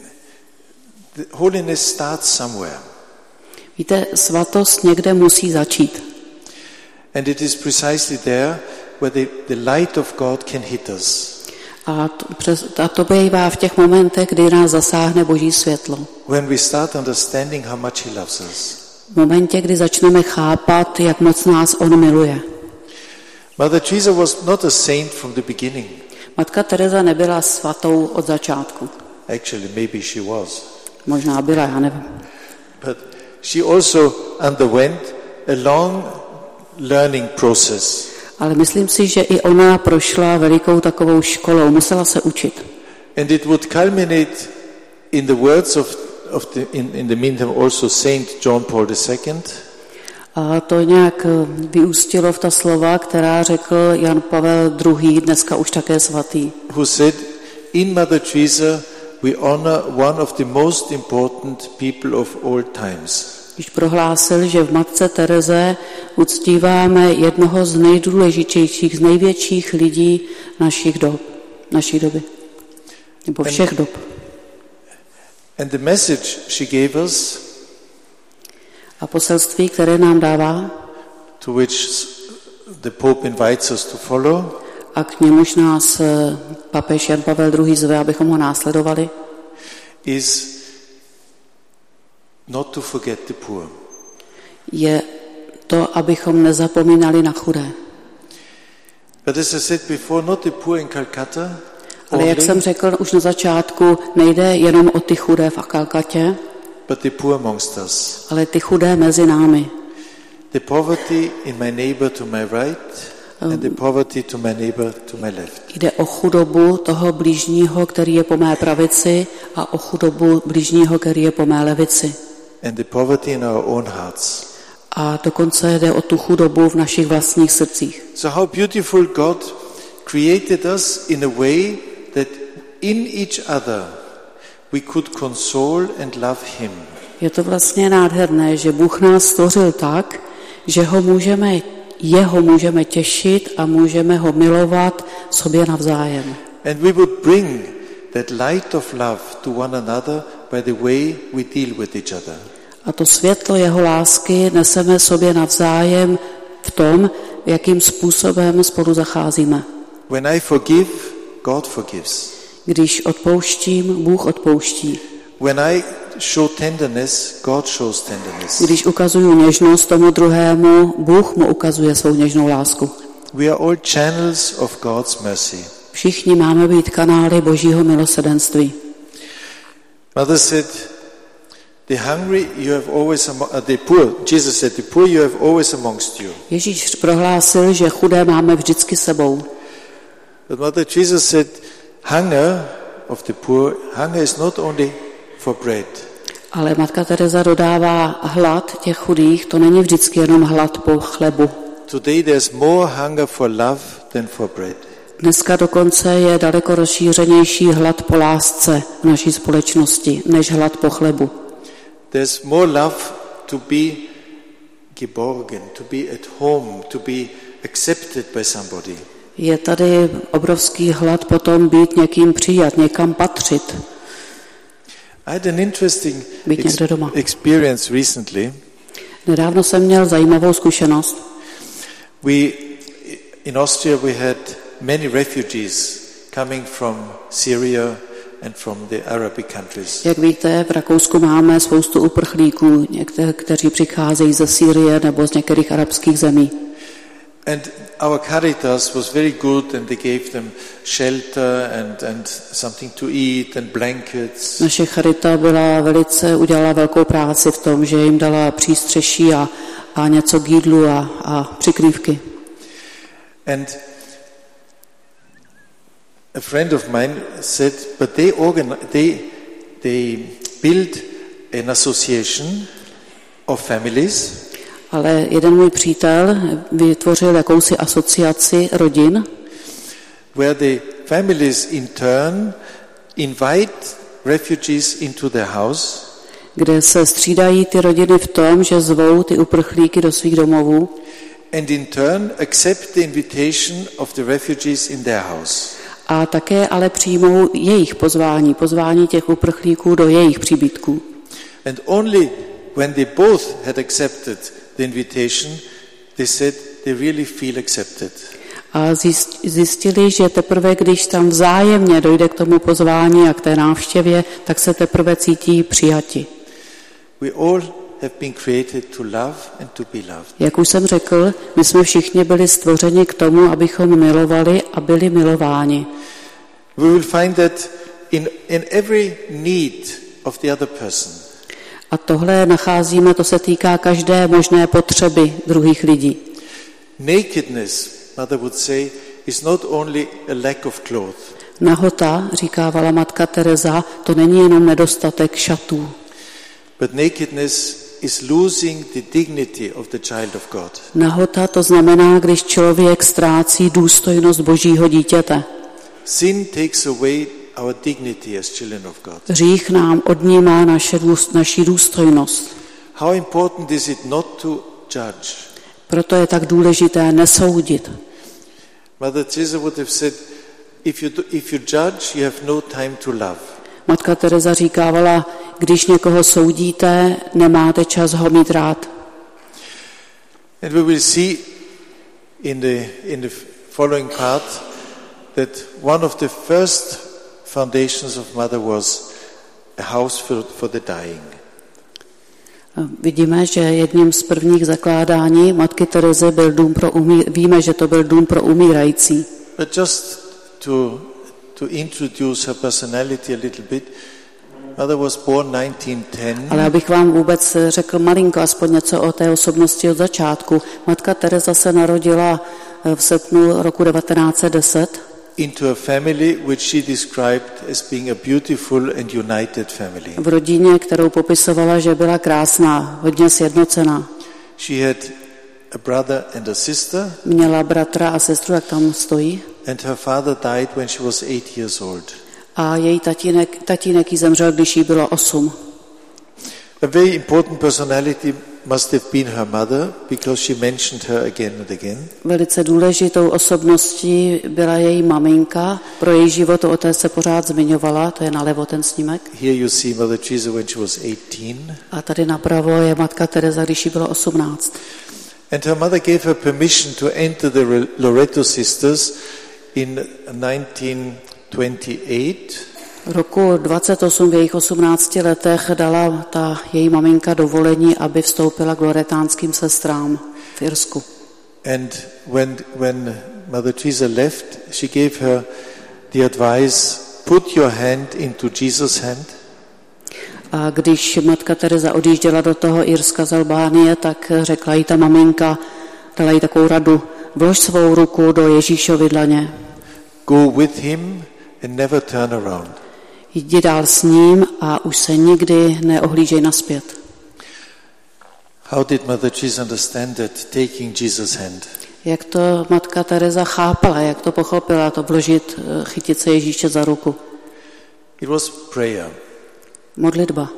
Speaker 1: holiness starts somewhere.
Speaker 2: Víte, svatost někde musí začít.
Speaker 1: And it is precisely there where the light of God can hit us.
Speaker 2: A to bývá v těch momentech, kdy nás zasáhne Boží světlo.
Speaker 1: When we start understanding how much he loves us.
Speaker 2: V momentě, kdy začneme chápat, jak moc nás on miluje.
Speaker 1: Mother Teresa was not a saint from the beginning.
Speaker 2: Matka Teresa nebyla svatou od začátku.
Speaker 1: Actually, maybe she was.
Speaker 2: Možná byla, já nevím.
Speaker 1: But she also underwent a long learning process.
Speaker 2: Ale myslím si, že i ona prošla velikou takovou školou, musela se učit.
Speaker 1: And it would culminate in the words in the meantime also Saint John Paul II.
Speaker 2: A to nějak vyústilo v ta slova, která řekl Jan Pavel II., dneska už také svatý.
Speaker 1: Who said, in Mother Teresa we honor one of the most important people of all times.
Speaker 2: Když prohlásil, že v matce Tereze uctíváme jednoho z nejdůležitějších, z největších lidí naší doby, nebo všech dob.
Speaker 1: And the message she gave us,
Speaker 2: a poselství, které nám dává,
Speaker 1: to which the Pope invites us to follow,
Speaker 2: a k němuž nás papež Jan Pavel II. Zve, abychom ho následovali,
Speaker 1: is not to forget the poor.
Speaker 2: Je to, abychom nezapomínali na chudé.
Speaker 1: But as I said before, not the poor in Calcutta.
Speaker 2: Ale jak jsem řekl už na začátku, nejde jenom o ty chudé v Kalkatě,
Speaker 1: but the poor amongst us.
Speaker 2: ale ty chudé mezi námi.
Speaker 1: The poverty in my neighbor to my right and the poverty to my neighbor to my left.
Speaker 2: Jde o chudobu toho blížního, který je po mé pravici, a o chudobu blížního, který je po mé levici.
Speaker 1: And the poverty in our own hearts.
Speaker 2: A dokonce jde o tu chudobu v našich vlastních srdcích.
Speaker 1: So how beautiful God created us in a way that in each other we could console and love him.
Speaker 2: Je to vlastně nádherné, že Bůh nás stvořil tak, že jeho můžeme těšit a můžeme ho milovat sobě navzájem.
Speaker 1: And we would bring that light of love to one another by the way we deal with each other.
Speaker 2: A to světlo jeho lásky neseme sobě navzájem v tom, jakým způsobem spolu zacházíme.
Speaker 1: When I forgive, God forgives.
Speaker 2: Když odpouštím, Bůh odpouští.
Speaker 1: When I show tenderness, God shows tenderness.
Speaker 2: Když ukazuju něžnost tomu druhému, Bůh mu ukazuje svou něžnou lásku.
Speaker 1: We are all channels of God's mercy.
Speaker 2: Všichni máme být kanály Božího milosrdenství.
Speaker 1: Mother said, the hungry you have always the poor. Jesus said, the poor you have always amongst you.
Speaker 2: Ježíš prohlásil, že chudé máme vždycky sebou.
Speaker 1: But Mother Jesus said, hunger of the poor, hunger is not only for bread.
Speaker 2: Ale matka Teresa dodává, hlad těch chudých, to není vždycky jenom hlad po chlebu.
Speaker 1: Today there's more hunger for love than for bread.
Speaker 2: Dneska dokonce je daleko rozšířenější hlad po lásce v naší společnosti, než hlad po chlebu.
Speaker 1: There's more love to be geborgen, to be at home, to be accepted by somebody.
Speaker 2: Je tady obrovský hlad potom být někým přijat, někam patřit.
Speaker 1: I had an interesting
Speaker 2: Být někde doma.
Speaker 1: experience recently.
Speaker 2: Nedávno jsem měl zajímavou zkušenost.
Speaker 1: In Austria we had many refugees coming from Syria and from the Arabic countries.
Speaker 2: Jak víte, v Rakousku máme spoustu uprchlíků, kteří přicházejí ze Sýrie nebo z některých arabských zemí.
Speaker 1: And our Caritas was very good and they gave them shelter and something to eat and blankets.
Speaker 2: Naše charita udělala velkou práci v tom, že jim dala přístřeší a něco k jídlu a přikrývky.
Speaker 1: And a friend of mine said, but they built an association of families.
Speaker 2: Ale jeden můj přítel vytvořil jakousi asociaci rodin,
Speaker 1: where the families in turn invite refugees into their house,
Speaker 2: kde se střídají ty rodiny v tom, že zvou ty uprchlíky do svých domovů
Speaker 1: and in turn accept the invitation of the refugees in their house.
Speaker 2: A také ale přijmou jejich pozvání těch uprchlíků do jejich příbytků.
Speaker 1: And only when they both had accepted the invitation, they said they really feel accepted.
Speaker 2: A zjistili, že teprve, když tam vzájemně dojde k tomu pozvání a k té návštěvě, tak se teprve cítí přijati.
Speaker 1: We all have been created to love and to be loved.
Speaker 2: Jak už jsem řekl, my jsme všichni byli stvořeni k tomu, abychom milovali a byli milováni.
Speaker 1: We will find that in every need of the other person.
Speaker 2: A tohle nacházíme, to se týká každé možné potřeby druhých lidí.
Speaker 1: Nakedness, Mother would say, is not only a lack of clothes.
Speaker 2: Nahota, říkávala matka Teresa, to není jenom nedostatek šatů.
Speaker 1: But nakedness is losing the dignity of the child of God.
Speaker 2: Nahota to znamená, když člověk ztrácí důstojnost Božího dítěte.
Speaker 1: Sin takes away our dignity as children of God.
Speaker 2: Hřích nám odnímá naši důstojnost.
Speaker 1: How important is it not to judge?
Speaker 2: Proto je tak důležité nesoudit.
Speaker 1: Mother Teresa would have said, if you judge, you have no time to love.
Speaker 2: Matka Teresa říkávala, když někoho soudíte, nemáte čas ho mít rád.
Speaker 1: And we will see in the following part that one of the first foundations of Mother was a house for the dying.
Speaker 2: Vidíme, že jedním z prvních zakládání matky Terezy byl víme, že to byl dům pro umírající.
Speaker 1: But just to introduce her personality a little bit, Mother was born 1910.
Speaker 2: Ale abych vám vůbec řekl malinko, aspoň něco o té osobnosti od začátku. Matka Teresa se narodila v srpnu roku 1910
Speaker 1: into a family which she described as being a beautiful and united family.
Speaker 2: v rodině, kterou popisovala, že byla krásná, hodně sjednocená.
Speaker 1: She had a brother and a sister.
Speaker 2: Měla bratra a sestru, jak tam stojí.
Speaker 1: And her father died when she was 8 years old.
Speaker 2: A její tatínek jí zemřel, když jí bylo 8.
Speaker 1: A very important personality must have been her mother, because she mentioned her again and again.
Speaker 2: Velice důležitou osobností byla její maminka. Pro její život o té se pořád zmiňovala, to je nalevo ten snímek.
Speaker 1: Here you see Mother Teresa when she was 18.
Speaker 2: A tady napravo je matka Teresa, když jí bylo 18.
Speaker 1: And her mother gave her permission to enter the Loreto Sisters in 1928.
Speaker 2: Roku 28 v jejich 18 letech dala ta její maminka dovolení, aby vstoupila k loretánským sestrám v Irsku.
Speaker 1: And when Mother Teresa left, she gave her the advice, put your hand into Jesus' hand.
Speaker 2: A když matka Teresa odjížděla do toho Irska z Albánie, tak řekla jí ta maminka, dala jí takovou radu, vlož svou ruku do Ježíšovy dlaně.
Speaker 1: Go with him and never turn around.
Speaker 2: Jdi dál s ním a už se nikdy neohlížej nazpět.
Speaker 1: How did Mother Teresa understand that, taking Jesus' hand?
Speaker 2: Jak to matka Teresa chápala, jak to pochopila, to vložit, chytit se Ježíše za ruku?
Speaker 1: It was prayer.
Speaker 2: Modlitba.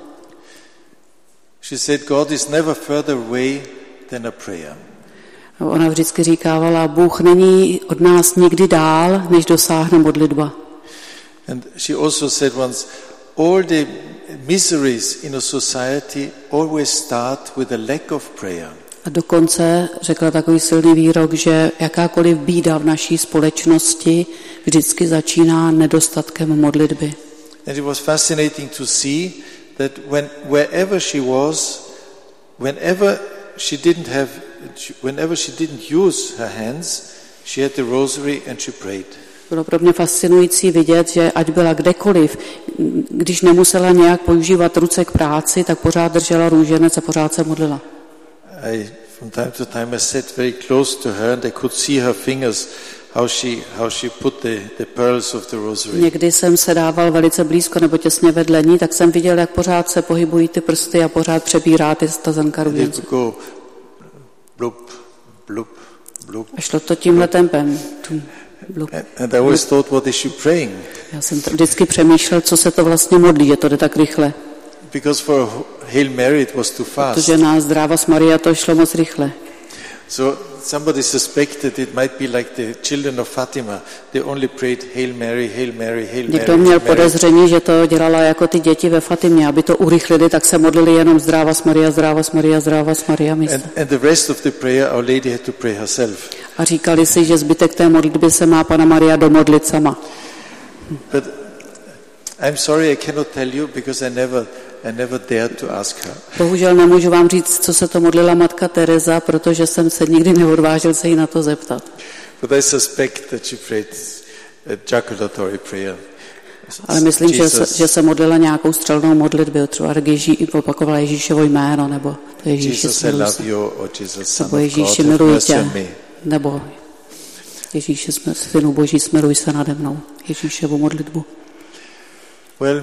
Speaker 1: She said, God is never further away than a prayer.
Speaker 2: Ona vždycky říkávala, Bůh není od nás nikdy dál, než dosáhne modlitba.
Speaker 1: And she also said once, all the miseries in a society always start with a lack of prayer.
Speaker 2: A dokonce řekla takový silný výrok, že jakákoliv bída v naší společnosti vždycky začíná nedostatkem modlitby.
Speaker 1: And it was fascinating to see that wherever she was, whenever she didn't use her hands, she had the rosary and she prayed.
Speaker 2: Bylo pro mě fascinující vidět, že ať byla kdekoliv, když nemusela nějak používat ruce k práci, tak pořád držela růženec a pořád se modlila.
Speaker 1: From time to time I sat very close to her and I could see her fingers, how she put the pearls of the rosary.
Speaker 2: Někdy jsem se dával velice blízko nebo těsně vedle ní, tak jsem viděl, jak pořád se pohybují ty prsty a pořád přebírá ty stazenka růžence.
Speaker 1: Blup, blup, blup.
Speaker 2: A šlo to tímhle tempem.
Speaker 1: And I always thought, what is she praying?
Speaker 2: Já jsem vždycky přemýšlel, co se to vlastně modlí, že to jde tak rychle.
Speaker 1: Because for Hail Mary it was too fast.
Speaker 2: Protože na Zdravas Maria to šlo moc rychle.
Speaker 1: So somebody suspected it might be like the children of Fatima. They only prayed Hail Mary, Hail Mary, Hail Mary.
Speaker 2: Někdo měl podezření, že to dělala jako ty děti ve Fatimě, aby to urychlili, tak se modlili jenom Zdravas Maria, Zdravas Maria, Zdravas Maria místo.
Speaker 1: And the rest of the prayer Our Lady had to pray herself.
Speaker 2: A říkali si, že zbytek té modlitby se má Panna Maria domodlit sama.
Speaker 1: But I'm sorry I cannot tell you because I never dared to ask her.
Speaker 2: Bohužel nemůžu vám říct, co se to modlila matka Teresa, protože jsem se nikdy neodvážil se jí na to zeptat.
Speaker 1: But I suspect that she prayed a jaculatory prayer.
Speaker 2: Ale myslím, že se modlila nějakou střelnou modlitbu, třeba opakovala Ježíšovo jméno, nebo to Ježíši smiluj se, nebo Ježíši miluj tě, nebo Ježíši synu Boží smiluj se nade mnou, Ježíšovu modlitbu.
Speaker 1: Well,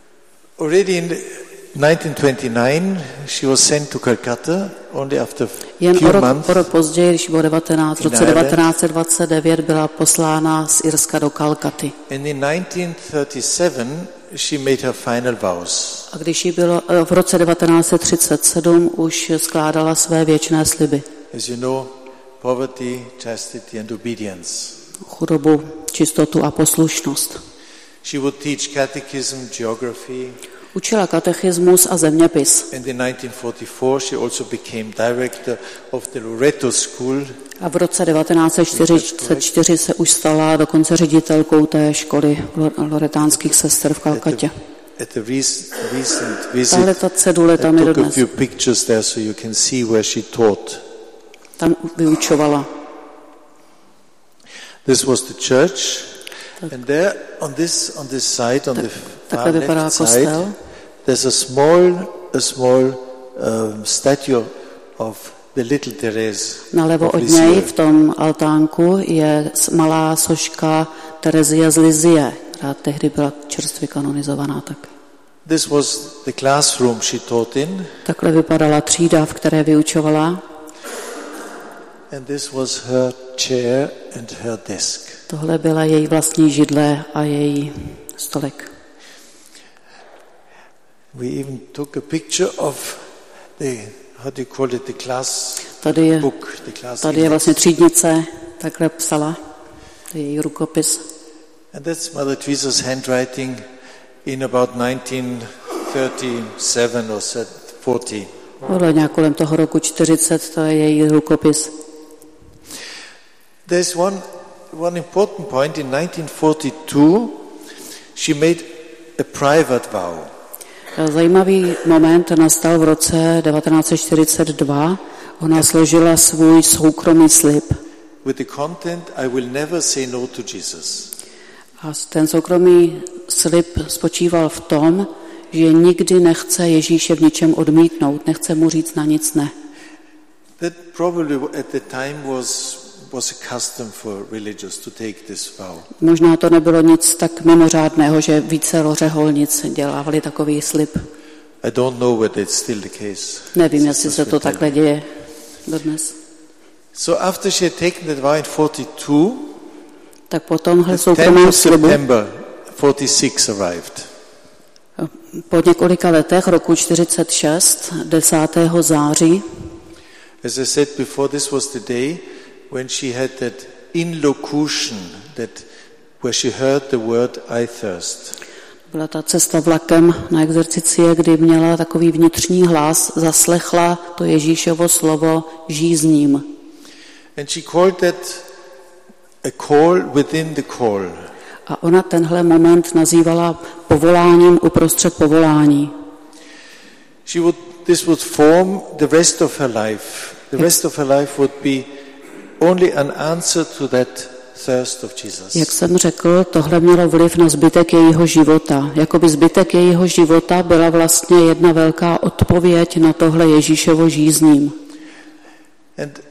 Speaker 1: already in 1929 she was sent to Calcutta only after
Speaker 2: Jen o rok později, když bylo v roce 1929, byla poslána z Irska do Kalkaty.
Speaker 1: And in 1937 she made her final vows.
Speaker 2: A když jí bylo v roce 1937, už skládala své věčné sliby.
Speaker 1: As you know, poverty, chastity and obedience.
Speaker 2: Chudobu, čistotu a poslušnost.
Speaker 1: She would teach catechism, geography.
Speaker 2: Učila katechismus a zeměpis.
Speaker 1: And in 1944 she also became director of the Loreto School.
Speaker 2: A v roce 1944 se už stala dokonce ředitelkou té školy loretánských sester v Kalkatě.
Speaker 1: At the recent visit,
Speaker 2: Tahle ta cedule tam je
Speaker 1: I took a
Speaker 2: dodnes.
Speaker 1: few pictures there so you can see where she taught.
Speaker 2: Tam vyučovala.
Speaker 1: This was the church, and there on this side, on the far left side, there's a small statue of the little Therese.
Speaker 2: Nalevo od něj v tom altánku je malá soška Terezie z Lizie, která tehdy byla čerstvě kanonizovaná tak.
Speaker 1: This was the classroom she taught in.
Speaker 2: Takhle vypadala třída, v které vyučovala.
Speaker 1: And this was her chair and her desk.
Speaker 2: Tohle byla její vlastní židle a její stolek.
Speaker 1: We even took a picture of the, how do you call it, the class book, the class.
Speaker 2: Tady je vlastně třídnice, takhle psala, to je její rukopis.
Speaker 1: And that's Mother Teresa's handwriting in about 1937 or 40.
Speaker 2: Bylo nějak kolem toho roku 40, to je její rukopis.
Speaker 1: There's one important point. In 1942, she made a private vow.
Speaker 2: Zajímavý moment nastal v roce 1942. Ona složila svůj soukromý slib.
Speaker 1: With the content, I will never say no to Jesus.
Speaker 2: A ten soukromý slib spočíval v tom, že nikdy nechce Ježíše v ničem odmítnout, nechce mu říct na nic ne.
Speaker 1: That probably at the time was a custom for religious to take this vow.
Speaker 2: Možná to nebylo nic tak mimořádného, že více řeholnic dělávali takový slib.
Speaker 1: I don't know whether it's still the case.
Speaker 2: Nevím, jestli se to takhle děje dodnes.
Speaker 1: So after she had taken that vow in 42,
Speaker 2: tak po tomhle
Speaker 1: the 10th
Speaker 2: soukromém
Speaker 1: of
Speaker 2: slibu
Speaker 1: September 46 arrived.
Speaker 2: po několika letech, roku 46, 10. září,
Speaker 1: as I said before, this was the day when she had that inlocution, where she heard the word "I thirst."
Speaker 2: byla ta cesta vlakem na exercicie, kdy měla takový vnitřní hlas, zaslechla to Ježíšovo slovo žízním.
Speaker 1: And she called that a call within the call.
Speaker 2: A ona tenhle moment nazývala povoláním uprostřed povolání.
Speaker 1: This would form the rest of her life. The rest of her life would be only an answer to that thirst of Jesus.
Speaker 2: Jak jsem řekl, tohle mělo vliv na zbytek jejího života. Jakoby zbytek jejího života byla vlastně jedna velká odpověď na tohle Ježíšovo žízním.
Speaker 1: And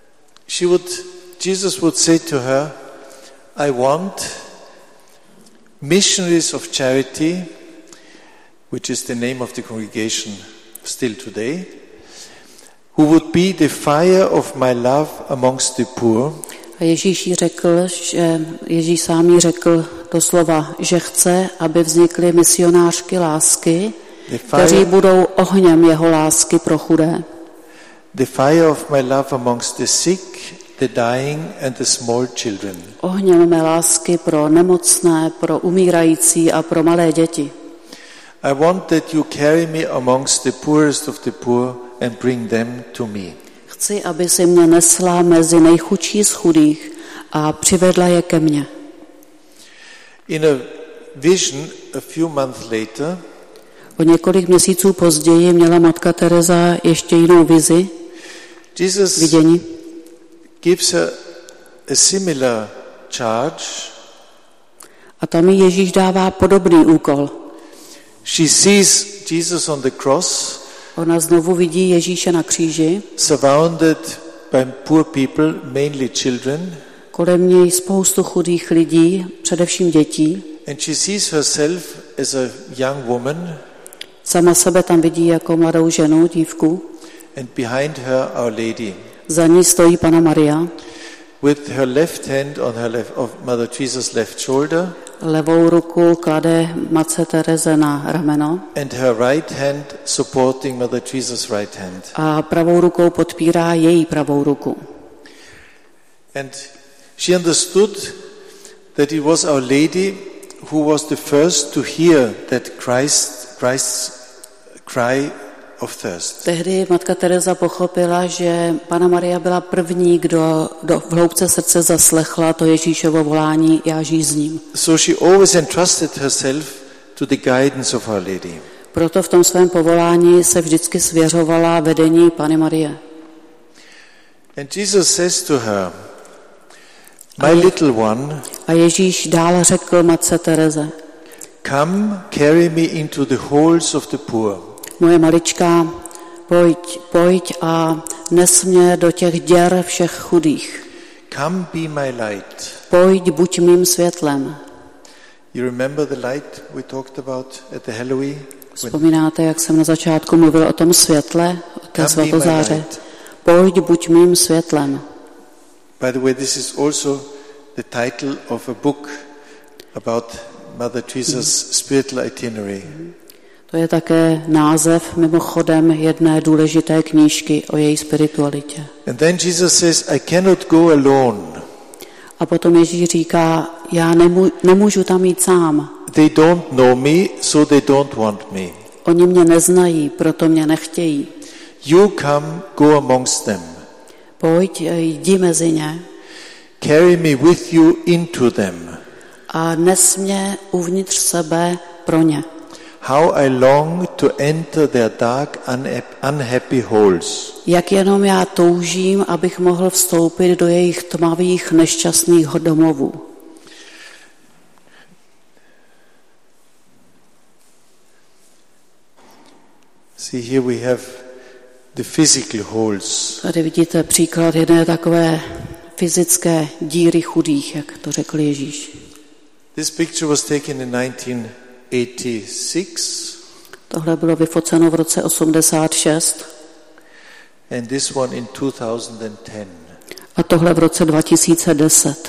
Speaker 1: Jesus would say to her, I want missionaries of charity, which is the name of the congregation still today, who would be the fire of my love amongst the poor.
Speaker 2: A Ježíš sám jí řekl doslova, že chce, aby vznikly misionářky lásky, kteří budou ohněm jeho lásky pro chudé.
Speaker 1: The fire of my love amongst the sick, the dying and the small children.
Speaker 2: Ohněm mé lásky pro nemocné, pro umírající a pro malé děti.
Speaker 1: I want that you carry me amongst the poorest of the poor and bring them to me.
Speaker 2: Chci, aby si mě nesla mezi nejchudší z chudých a přivedla je ke mně.
Speaker 1: In a vision a few months later,
Speaker 2: o několik měsíců později měla matka Teresa ještě jinou vizi, vidění.
Speaker 1: Gives her a similar charge.
Speaker 2: A tam jí Ježíš dává podobný úkol.
Speaker 1: She sees Jesus on the cross.
Speaker 2: Ona znovu vidí Ježíše na kříži.
Speaker 1: Surrounded by poor people, mainly children.
Speaker 2: Kolem něj spoustu chudých lidí, především dětí.
Speaker 1: And she sees herself as a young woman.
Speaker 2: Sama sebe tam vidí jako mladou ženu, dívku.
Speaker 1: and behind her Our Lady.
Speaker 2: Za ní stojí Panna Maria.
Speaker 1: With her left hand on of Mother Teresa's left shoulder.
Speaker 2: Levou ruku klade Matce Tereze na rameno.
Speaker 1: And her right hand supporting Mother Teresa's right hand.
Speaker 2: A pravou rukou podpírá její pravou ruku.
Speaker 1: And she understood that it was Our Lady who was the first to hear that Christ's cry of thirst.
Speaker 2: Tehdy Matka Teresa pochopila, že Panna Maria byla první, kdo v hloubce srdce zaslechla to Ježíšovo volání, já žízním.
Speaker 1: So she always entrusted herself to the guidance of Our Lady.
Speaker 2: Proto v tom svém povolání se vždycky svěřovala vedení Panny Marie.
Speaker 1: And Jesus says to her, My little one,
Speaker 2: a Ježíš dál řekl Matce Tereze,
Speaker 1: come, carry me into the holes of the poor.
Speaker 2: Moje maličká, pojď a nes mě do těch děr všech chudých.
Speaker 1: Come, be my light.
Speaker 2: Pojď, buď mým světlem.
Speaker 1: You remember the light we talked about at the Halloween?
Speaker 2: Vzpomínáte, jak jsem na začátku mluvil o tom světle, o té svatozáře? Pojď, buď mým světlem.
Speaker 1: By the way, this is also the title of a book about Mother Teresa's spiritual itinerary.
Speaker 2: To je také název mimochodem jedné důležité knížky o její spiritualitě.
Speaker 1: And then Jesus says, I cannot go alone.
Speaker 2: A potom Ježíš říká, já nemůžu tam jít sám.
Speaker 1: They don't know me, so they don't want me.
Speaker 2: Oni mě neznají, proto mě nechtějí.
Speaker 1: You come, go amongst them.
Speaker 2: Pojď, jdi mezi ně.
Speaker 1: Carry me with you into them.
Speaker 2: A nes mě uvnitř sebe pro ně.
Speaker 1: How I long to enter their dark, unhappy holes.
Speaker 2: Jak jenom já toužím, abych mohl vstoupit do jejich tmavých, nešťastných domovů.
Speaker 1: See, here we have the physical holes.
Speaker 2: Tady vidíte příklad jedné takové fyzické díry chudých, jak to řekl Ježíš.
Speaker 1: This picture was taken in 1986.
Speaker 2: Tohle bylo vyfoceno v roce 86.
Speaker 1: And this one in 2010.
Speaker 2: A tohle v roce 2010.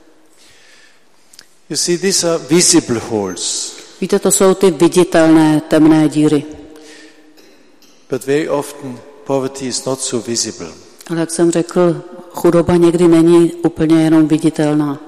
Speaker 1: You see, these are visible holes.
Speaker 2: Víte, to jsou ty viditelné temné díry.
Speaker 1: But very often poverty is not so visible.
Speaker 2: Ale jak jsem řekl, chudoba někdy není úplně jenom viditelná.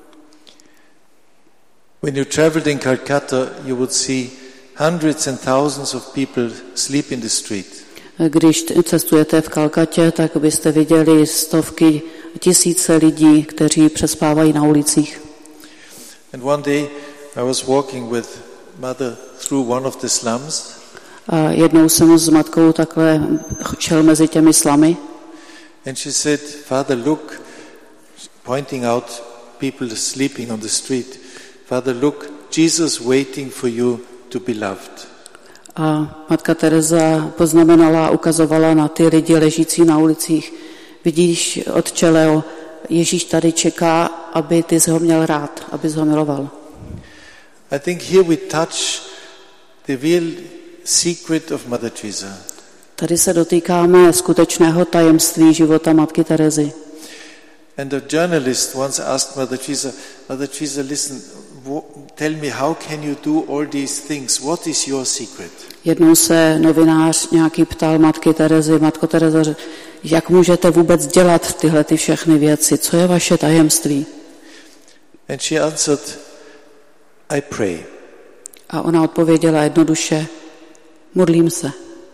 Speaker 1: When you traveled in Calcutta, you would see hundreds and thousands of people sleep in the street.
Speaker 2: Když cestujete v Kalkatě, tak byste viděli stovky, tisíce lidí, kteří přespávají na ulicích.
Speaker 1: And one day I was walking with mother through one of the slums.
Speaker 2: A jednou jsem s matkou takhle šel mezi těmi slamy.
Speaker 1: And she said, Father, look, pointing out people sleeping on the street. Father, look, Jesus waiting for you to be loved.
Speaker 2: A matka Teresa poznamenala a ukazovala na ty lidi ležící na ulicích. Vidíš, otče Leo, Ježíš tady čeká, aby ty jsi ho měl rád, aby jsi ho miloval.
Speaker 1: I think here we touch the real secret of Mother Teresa.
Speaker 2: Tady se dotýkáme skutečného tajemství života matky Terezy.
Speaker 1: And a journalist once asked Mother Teresa, listen, tell me, how can you do all these things? What is your secret?
Speaker 2: Jednou se novinář nějaký ptal matky Terezy, matko Tereza, jak můžete vůbec dělat tyhle ty všechny věci? Co je vaše tajemství?
Speaker 1: And she answered, I pray.
Speaker 2: A ona odpověděla jednoduše, modlím se.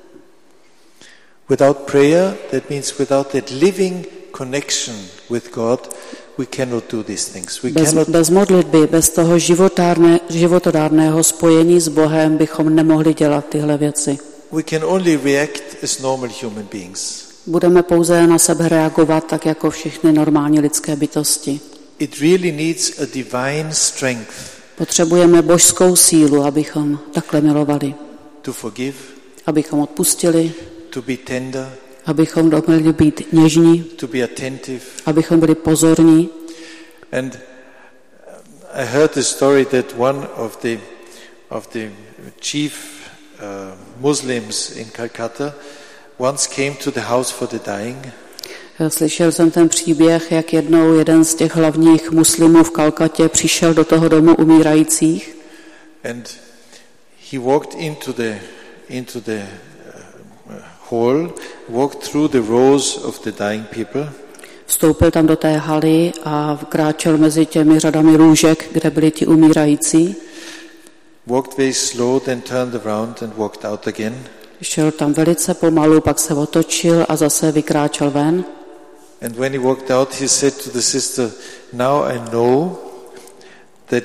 Speaker 1: Without prayer, that means without that living connection with God, we cannot do these things.
Speaker 2: Bez modlitby, bez toho životodárného spojení s Bohem bychom nemohli dělat tyhle věci.
Speaker 1: We can only react as normal human beings.
Speaker 2: Budeme pouze na sebe reagovat tak jako všechny normální lidské bytosti.
Speaker 1: It really needs a divine strength.
Speaker 2: Potřebujeme božskou sílu, abychom takhle milovali.
Speaker 1: To forgive,
Speaker 2: abychom odpustili,
Speaker 1: to be tender,
Speaker 2: abychom dovedli být něžní,
Speaker 1: to be attentive,
Speaker 2: abychom byli pozorní.
Speaker 1: And I heard the story that one of the chief Muslims in Calcutta once came to the house for the dying.
Speaker 2: Slyšel jsem ten příběh, jak jednou jeden z těch hlavních muslimů v Kalkatě přišel do toho domu umírajících.
Speaker 1: And he walked into the hall, walked through the rows of the dying people.
Speaker 2: Vstoupil tam do té haly a kráčel mezi těmi řadami lůžek, kde byli ti umírající.
Speaker 1: Walked very slow, then turned around and walked out again.
Speaker 2: Šel tam velice pomalu, pak se otočil a zase vykráčel ven.
Speaker 1: And when he walked out, he said to the sister, "Now I know that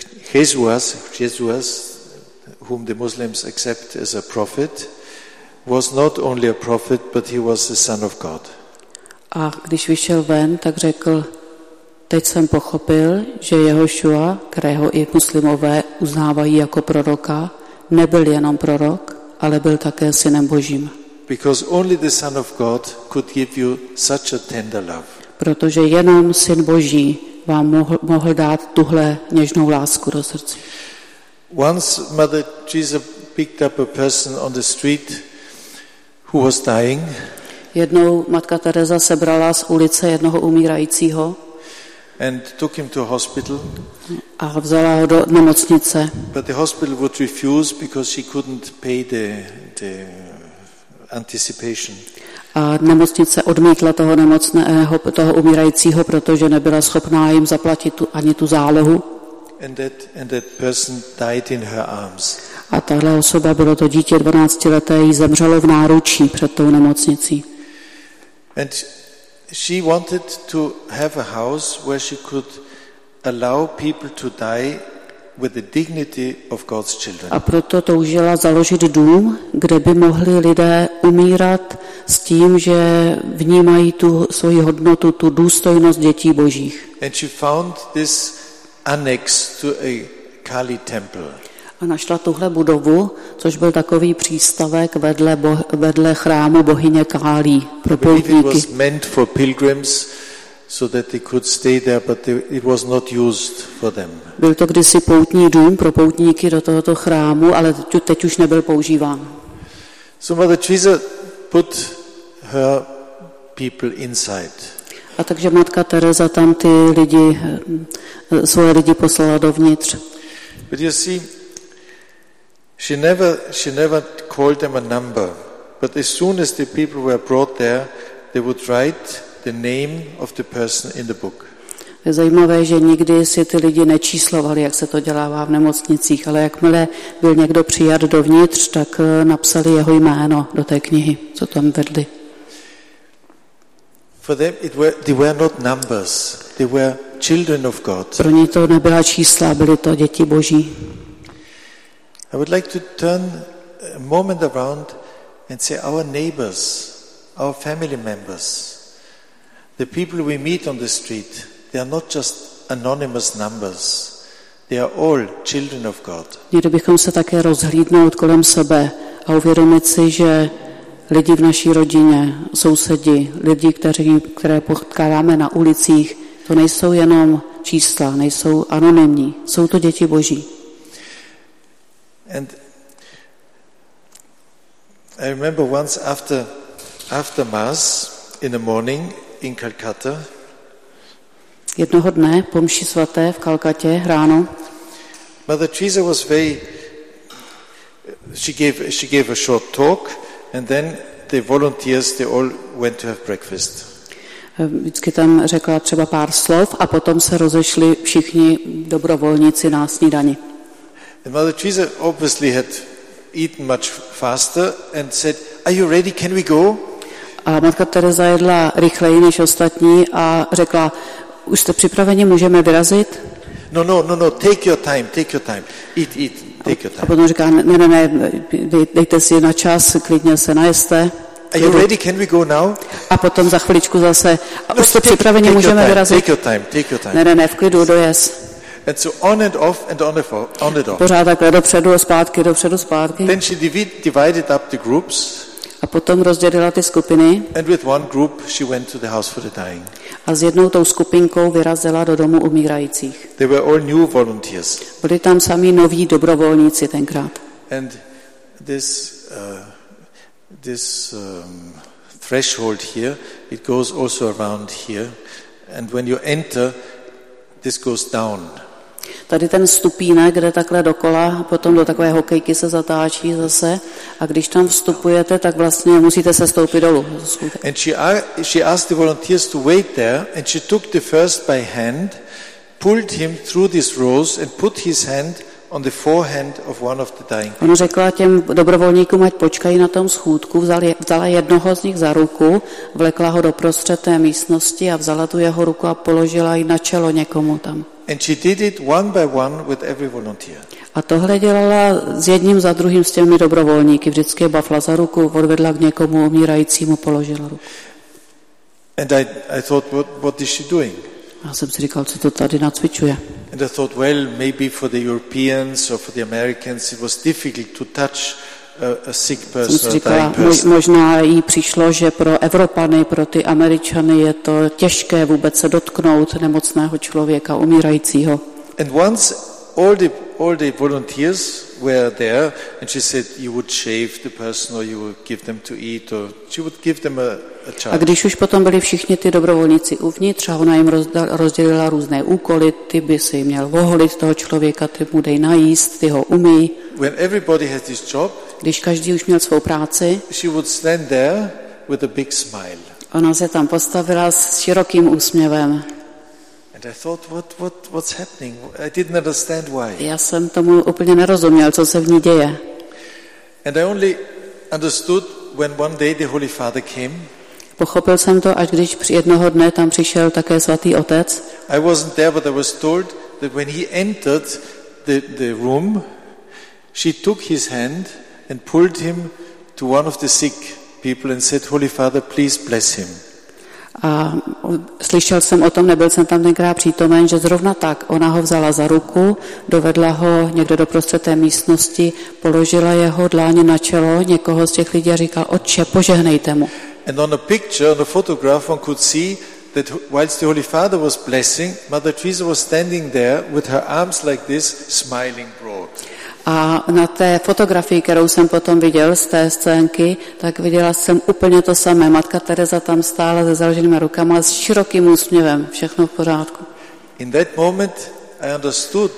Speaker 1: Jesus, whom the Muslims accept as a prophet, was not only a prophet, but he was the Son of God."
Speaker 2: A když vyšel ven, tak řekl, teď jsem pochopil, že Jehošua, kterého i muslimové uznávají jako proroka, nebyl jenom prorok, ale byl také synem Božím.
Speaker 1: Because only the Son of God could give you such a tender love.
Speaker 2: Protože jenom Syn Boží vám mohl dát tuhle něžnou lásku do srdce.
Speaker 1: Once Mother Teresa picked up a person on the street who was dying.
Speaker 2: Jednou matka Teresa sebrala z ulice jednoho umírajícího
Speaker 1: and took him to a hospital.
Speaker 2: A vzala ho do nemocnice.
Speaker 1: But the hospital would refuse because she couldn't pay the anticipation.
Speaker 2: A nemocnice odmítla toho nemocného, toho umírajícího, protože nebyla schopná jim zaplatit ani tu zálohu.
Speaker 1: And that person died in her arms.
Speaker 2: A tahle osoba, bylo to dítě 12leté, jí zemřelo v náručí před tou nemocnicí.
Speaker 1: And she wanted to have a house where she could allow people to die with the dignity of God's children.
Speaker 2: A proto toužila založit dům, kde by mohli lidé umírat s tím, že vnímají tu svoji hodnotu, tu důstojnost dětí božích.
Speaker 1: And she found this annex to a Kali temple.
Speaker 2: A našla tuhle budovu, což byl takový přístavek vedle chrámu bohyně Kálí pro poutníky.
Speaker 1: It was meant for pilgrims so that they could stay there, but it was not used for them.
Speaker 2: Byl to kdysi poutní dům pro poutníky do tohoto chrámu, ale teď už nebyl používán.
Speaker 1: So Mother Teresa put her people inside. A
Speaker 2: takže matka Teresa tam ty svoje lidi poslala dovnitř.
Speaker 1: But you see, she never called them a number, but as soon as the people were brought there, they would write the name of the person in the book.
Speaker 2: Je zajímavé, že nikdy si ty lidi nečíslovali, jak se to dělává v nemocnicích, ale jakmile byl někdo přijat dovnitř, tak napsali jeho jméno do té knihy, co tam vedli.
Speaker 1: For them they were not numbers, they were children of God.
Speaker 2: Pro ně to nebyla čísla, byly to děti boží.
Speaker 1: I would like to turn a moment around and say our neighbors, our family members, the people we meet on the street, they are not just anonymous numbers. They are all children of God.
Speaker 2: Měli bychom se také rozhlídnout kolem sebe a uvědomit si, že lidi v naší rodině, sousedi, lidi, které potkáváme na ulicích, to nejsou jenom čísla, nejsou anonymní, jsou to děti boží.
Speaker 1: And I remember once after Mass in the morning in Calcutta,
Speaker 2: jednoho dne po mši svaté v Kalkatě ráno,
Speaker 1: Mother Teresa was she gave a short talk, and then the volunteers, they all went to have breakfast.
Speaker 2: Vždycky tam řekla třeba pár slov a potom se rozešli všichni dobrovolníci na snídani.
Speaker 1: And Mother Teresa obviously had eaten much faster and said, "Are you ready? Can we go?"
Speaker 2: A matka Teresa jedla rychleji než ostatní a řekla, už jste připraveni, můžeme vyrazit?
Speaker 1: No, take your time. Eat, take your time.
Speaker 2: A potom říká, ne, dejte si na čas, klidně se najeste.
Speaker 1: Are you ready? Can we go now?
Speaker 2: A potom za chviličku zase, a už jste připraveni, můžeme vyrazit?
Speaker 1: Take your time.
Speaker 2: Ne, v klidu, dojez.
Speaker 1: And so on and off and on and off.
Speaker 2: Pořád takhle dopředu, zpátky.
Speaker 1: Then she divided up the groups.
Speaker 2: A potom rozdělila ty skupiny.
Speaker 1: And with one group she went to the house for the dying.
Speaker 2: A s jednou tou skupinkou vyrazila do domu umírajících.
Speaker 1: They were all new volunteers.
Speaker 2: Byli tam sami noví dobrovolníci tenkrát.
Speaker 1: And this this threshold here, it goes also around here. And when you enter, this goes down.
Speaker 2: Tady ten stupínek, kde takhle dokola, potom do takové hokejky se zatáčí zase a když tam vstupujete, tak vlastně musíte se stoupit dolů.
Speaker 1: And she asked the volunteers to wait there, and she took the first by hand, pulled him through this rows and put his hand on the forehand of one of the dying.
Speaker 2: Ona řekla těm dobrovolníkům, ať počkají na tom schůdku, vzala jednoho z nich za ruku, vlekla ho do prostřed té místnosti a vzala tu jeho ruku a položila ji na čelo někomu tam.
Speaker 1: And she did it one by one with every volunteer.
Speaker 2: A tohle dělala s jedním za druhým s těmi dobrovolníky. Vždycky je bavla za ruku, odvedla k někomu umírajícímu, položila ruku.
Speaker 1: And I thought, what is she doing?
Speaker 2: Já jsem si říkal, co to tady nacvičuje.
Speaker 1: And I thought, well, maybe for the Europeans or for the Americans it was difficult to touch a sick person or dying person.
Speaker 2: Možná jí přišlo, že pro Evropany, pro ty Američany je to těžké vůbec se dotknout nemocného člověka, umírajícího.
Speaker 1: And once all the volunteers were there, and she said you would shave the person or you would give them to eat, or she would give them a charge.
Speaker 2: A když už potom byli všichni ty dobrovolníci uvnitř a ona jim rozdělila různé úkoly, ty by si měl oholit toho člověka, ty mu dej najíst, ty ho umyj.
Speaker 1: When everybody has this job,
Speaker 2: když každý už měl svou práci,
Speaker 1: she would stand there with a big smile.
Speaker 2: Ona se tam postavila s širokým úsměvem.
Speaker 1: And I thought, what's happening? I didn't understand why.
Speaker 2: Já jsem tomu úplně nerozuměl, co se v ní děje.
Speaker 1: And I only understood when one day the Holy Father came.
Speaker 2: Pochopil jsem to, až když jednoho dne tam přišel také svatý otec.
Speaker 1: I wasn't there, but I was told that when he entered the room, she took his hand and pulled him to one of the sick people and said, Holy Father, please bless him.
Speaker 2: A slyšel jsem o tom, nebyl jsem tam tenkrát přítomen, že zrovna tak ona ho vzala za ruku, dovedla ho někde do prostřed té místnosti, položila jeho dláně na čelo někoho z těch lidí a říkal, Otče, požehnejte mu.
Speaker 1: And on a picture, on a photograph, one could see that whilst the Holy Father was blessing, Mother Teresa was standing there with her arms like this, smiling broad.
Speaker 2: A na té fotografii, kterou jsem potom viděl z té scénky, tak viděla jsem úplně to samé. Matka Teresa tam stála se založenými rukama s širokým úsměvem. Všechno v pořádku.
Speaker 1: In that moment I understood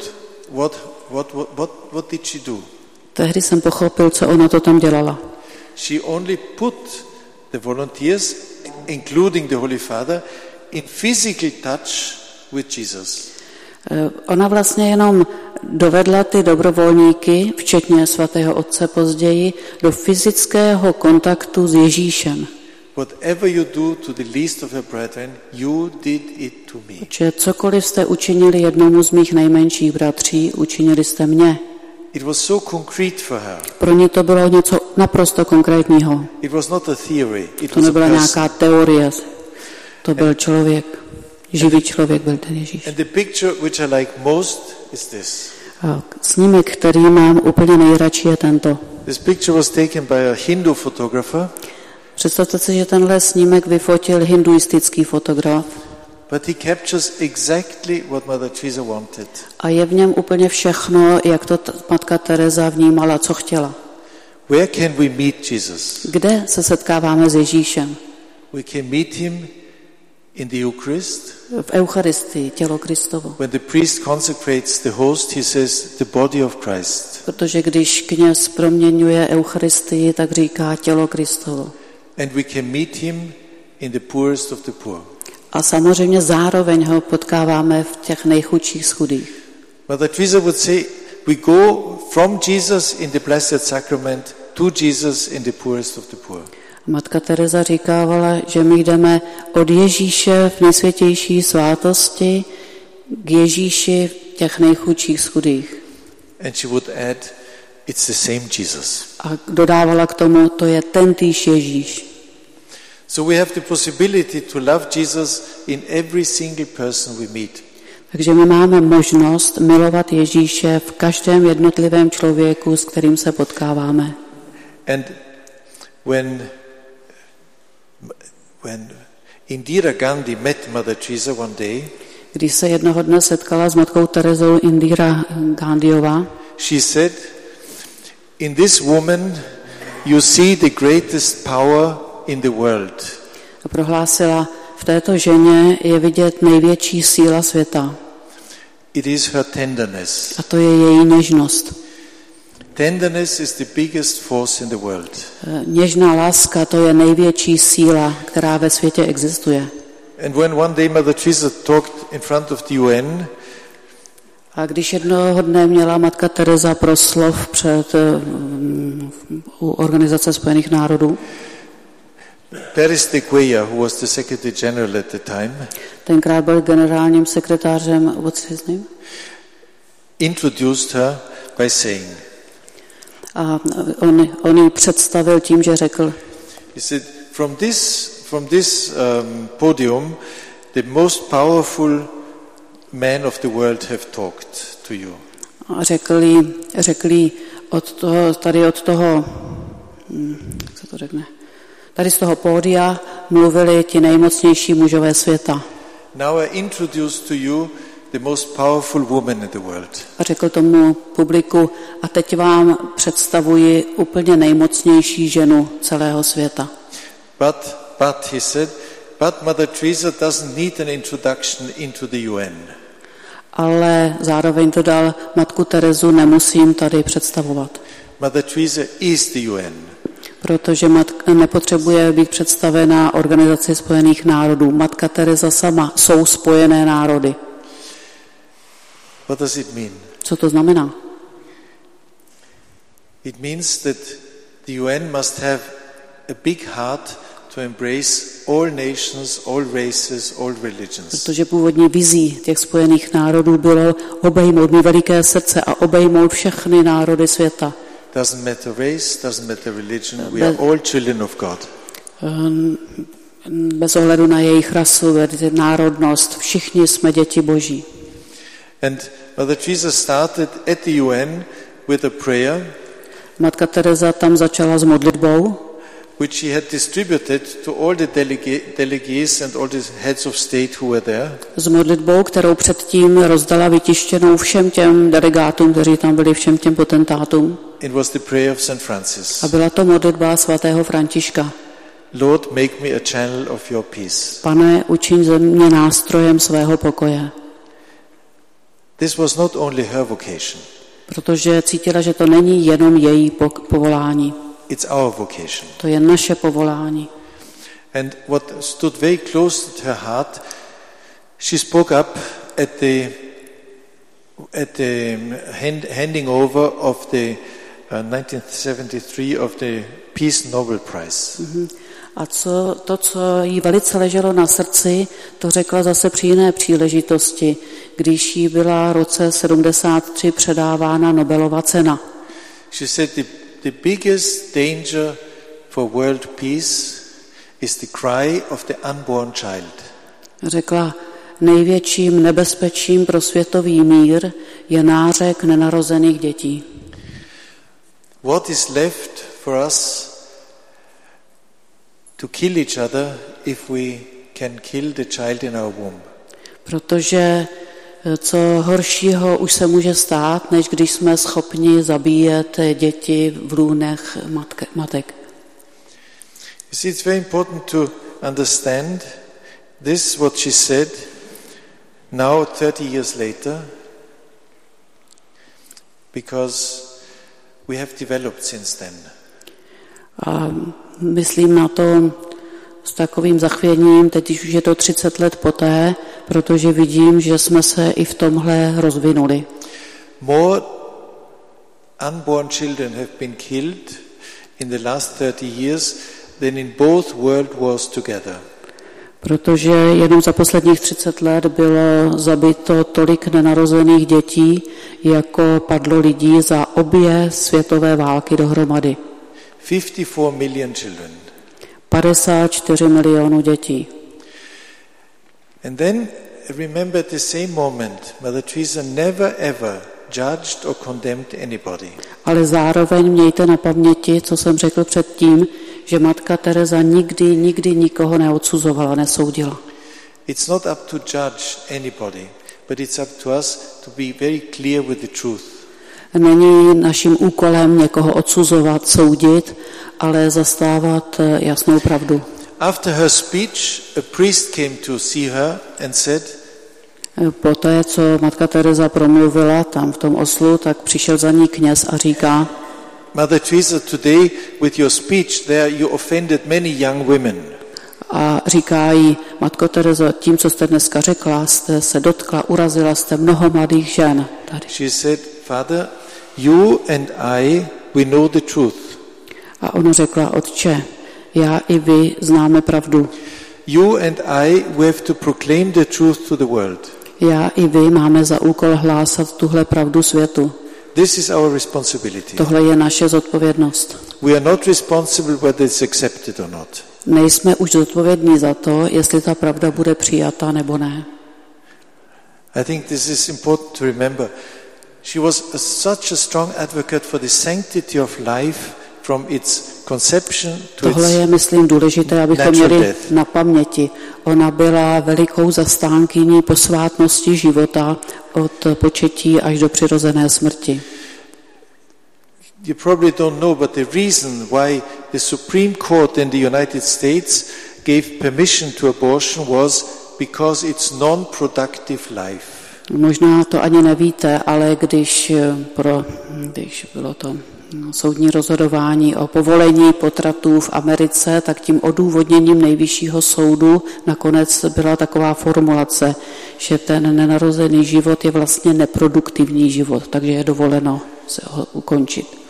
Speaker 1: what did she do.
Speaker 2: Tehdy jsem pochopil, co ona to tam dělala.
Speaker 1: She only put the volunteers, including the Holy Father, in physical touch with Jesus.
Speaker 2: Ona vlastně jenom dovedla ty dobrovolníky, včetně svatého otce později, do fyzického kontaktu s Ježíšem.
Speaker 1: Whatever you do to the least of your brethren, you did it to me.
Speaker 2: Že cokoliv jste učinili jednomu z mých nejmenších bratří, učinili jste mě.
Speaker 1: It was so concrete for her.
Speaker 2: Pro ní to bylo něco naprosto konkrétního.
Speaker 1: It was not a theory.
Speaker 2: To nebyla nějaká teorie. To byl člověk. Živý člověk byl ten Ježíš.
Speaker 1: And the picture which I like most is this.
Speaker 2: Snímek, který mám úplně nejradši, je tento.
Speaker 1: This picture was taken by a Hindu photographer.
Speaker 2: Představte si, že tenhle snímek vyfotil hinduistický fotograf.
Speaker 1: But he captures exactly what Mother Teresa wanted.
Speaker 2: A je v něm úplně všechno, jak to matka Teresa vnímala, co chtěla.
Speaker 1: Where can we meet Jesus?
Speaker 2: Kde se setkáváme s Ježíšem?
Speaker 1: We can meet him in the Eucharist.
Speaker 2: V Eucharistii, tělo Kristovo.
Speaker 1: When the priest consecrates the host, he says the body of Christ.
Speaker 2: Protože když kněz proměňuje Eucharistii, tak říká tělo Kristovo.
Speaker 1: And we can meet him in the poorest of the poor.
Speaker 2: A samozřejmě zároveň ho potkáváme v těch nejchudších schudích.
Speaker 1: Mother Teresa would say, we go from Jesus in the Blessed Sacrament to Jesus in the poorest of the poor.
Speaker 2: Matka Teresa říkávala, že my jdeme od Ježíše v nejsvětější svátosti k Ježíši v těch nejchudších schudích.
Speaker 1: And she would add, it's the same Jesus.
Speaker 2: A dodávala k tomu, to je tentýž Ježíš.
Speaker 1: So we have the possibility to love Jesus in every single person we meet.
Speaker 2: Takže my máme možnost milovat Ježíše v každém jednotlivém člověku, s kterým se potkáváme.
Speaker 1: And when Indira Gandhi met Mother Teresa one day,
Speaker 2: když se jednoho dne setkala s matkou Terezou Indira Gandhiová,
Speaker 1: she said, in this woman you see the greatest power in the world.
Speaker 2: A prohlásila, v této ženě je vidět největší síla světa.
Speaker 1: It is her tenderness.
Speaker 2: A to je její něžnost.
Speaker 1: Tenderness is the biggest force in the world.
Speaker 2: Něžná láska, to je největší síla, která ve světě existuje.
Speaker 1: And when one day Mother Teresa talked in front of the UN,
Speaker 2: a když jednoho dne měla matka Teresa proslov před u Organizace spojených národů,
Speaker 1: Pérez de Cuellar, who was the Secretary General at the time,
Speaker 2: tenkrát byl generálním sekretářem, what's his name?
Speaker 1: Introduced her by saying,
Speaker 2: a on ji představil tím, že řekl,
Speaker 1: he said, from this podium, the most powerful men of the world have talked to you.
Speaker 2: A řekl jí tady z toho pódia mluvili ti nejmocnější mužové světa.
Speaker 1: Now I introduce to you the most powerful woman in the world.
Speaker 2: A řekl tomu publiku, a teď vám představuji úplně nejmocnější ženu celého světa.
Speaker 1: But he said, Mother Teresa doesn't need an introduction into the UN.
Speaker 2: Ale zároveň dodal, matku Terezu nemusím tady představovat.
Speaker 1: Mother Teresa is the UN.
Speaker 2: Protože matka nepotřebuje být představena Organizaci spojených národů. Matka Teresa sama jsou spojené národy.
Speaker 1: What does it mean?
Speaker 2: Co to znamená?
Speaker 1: It means that the UN must have a big heart to embrace all nations, all races, all religions.
Speaker 2: Protože původní vizí těch spojených národů bylo obejmout veliké srdce a obejmout všechny národy světa.
Speaker 1: Doesn't matter race, doesn't matter religion, we are all children of God.
Speaker 2: Bez ohledu na jejich rasu, národnost, všichni jsme děti Boží.
Speaker 1: And Mother Teresa started at the UN with a prayer.
Speaker 2: Matka Teresa tam začala s modlitbou,
Speaker 1: which she had distributed to all the delegates and all the heads of state who were there.
Speaker 2: S modlitbou, kterou předtím rozdala vytištěnou všem těm delegátům, kteří tam byli, všem těm potentátům.
Speaker 1: It was the prayer of St. Francis.
Speaker 2: A byla to modlitba svatého Františka.
Speaker 1: Lord, make me a channel of your peace.
Speaker 2: Pane, učiň ze mě nástrojem svého pokoje.
Speaker 1: This was not only her vocation.
Speaker 2: Protože cítila, že to není jenom její povolání.
Speaker 1: It's our vocation.
Speaker 2: To je naše povolání.
Speaker 1: And what stood very close to her heart, she spoke up at the handing over of the 1973 of the Peace Nobel Prize.
Speaker 2: A co jí velice leželo na srdci, to řekla zase při jiné příležitosti, když jí byla v roce 73 předávána Nobelova cena.
Speaker 1: She said the biggest danger for world peace is the cry of the unborn child.
Speaker 2: Řekla, největším nebezpečím pro světový mír je nářek nenarozených dětí.
Speaker 1: What is left for us to kill each other if we can kill the child in our womb?
Speaker 2: Protože co horšího už se může stát, než když jsme schopni zabíjet děti v lůnech matek.
Speaker 1: You see, it's very important to understand this, what she said, now 30 years later, because we have developed since then.
Speaker 2: A myslím na to s takovým zachvěním, teď už je to 30 let poté, protože vidím, že jsme se i v tomhle rozvinuli.
Speaker 1: More unborn children have been killed in the last 30 years than in both world wars together.
Speaker 2: Protože jenom za posledních 30 let bylo zabito tolik nenarozených dětí, jako padlo lidí za obě světové války dohromady.
Speaker 1: 54 million children.
Speaker 2: 54 milionů dětí.
Speaker 1: And then remember at the same moment, Mother Teresa never ever judged or condemned anybody.
Speaker 2: Ale zároveň mějte na paměti, co jsem řekl předtím, že matka Teresa nikdy nikoho neodsuzovala, nesoudila.
Speaker 1: It's not up to judge anybody, but it's up to us to be very clear with the truth.
Speaker 2: Není naším úkolem někoho odsuzovat, soudit, ale zastávat jasnou pravdu.
Speaker 1: After her speech, a priest came to see her and said,
Speaker 2: Poté, co matka Teresa promluvila tam v tom Oslu, tak přišel za ní kněz a říká:
Speaker 1: Mother Teresa, today with your speech there you offended many young women.
Speaker 2: A říká jí: Matko Terezo, tím, co jste dneska řekla, jste se dotkla, urazila jste mnoho mladých žen. Tady.
Speaker 1: She said, Father, you and I, we know the truth.
Speaker 2: A ona řekla: Otče, já i vy známe pravdu.
Speaker 1: You and I, we have to proclaim the truth to the world.
Speaker 2: Já i vy máme za úkol hlásat tuhle pravdu světu.
Speaker 1: This is our responsibility.
Speaker 2: Tohle je naše zodpovědnost.
Speaker 1: We are not responsible whether it's accepted or not.
Speaker 2: Nejsme už zodpovědní za to, jestli ta pravda bude přijata nebo ne.
Speaker 1: I think this is important to remember. She was such a strong advocate for the sanctity of life from its conception to
Speaker 2: Tohle je, myslím, důležité, abychom měli na paměti. Ona byla velikou zastánkyní posvátnosti života od početí až do přirozené smrti.
Speaker 1: You probably don't know, but the reason why the Supreme Court in the United States gave permission to abortion was because it's non-productive life.
Speaker 2: Možná to ani nevíte, ale když bylo to soudní rozhodování o povolení potratů v Americe, tak tím odůvodněním nejvyššího soudu nakonec byla taková formulace, že ten nenarozený život je vlastně neproduktivní život, takže je dovoleno se ho ukončit.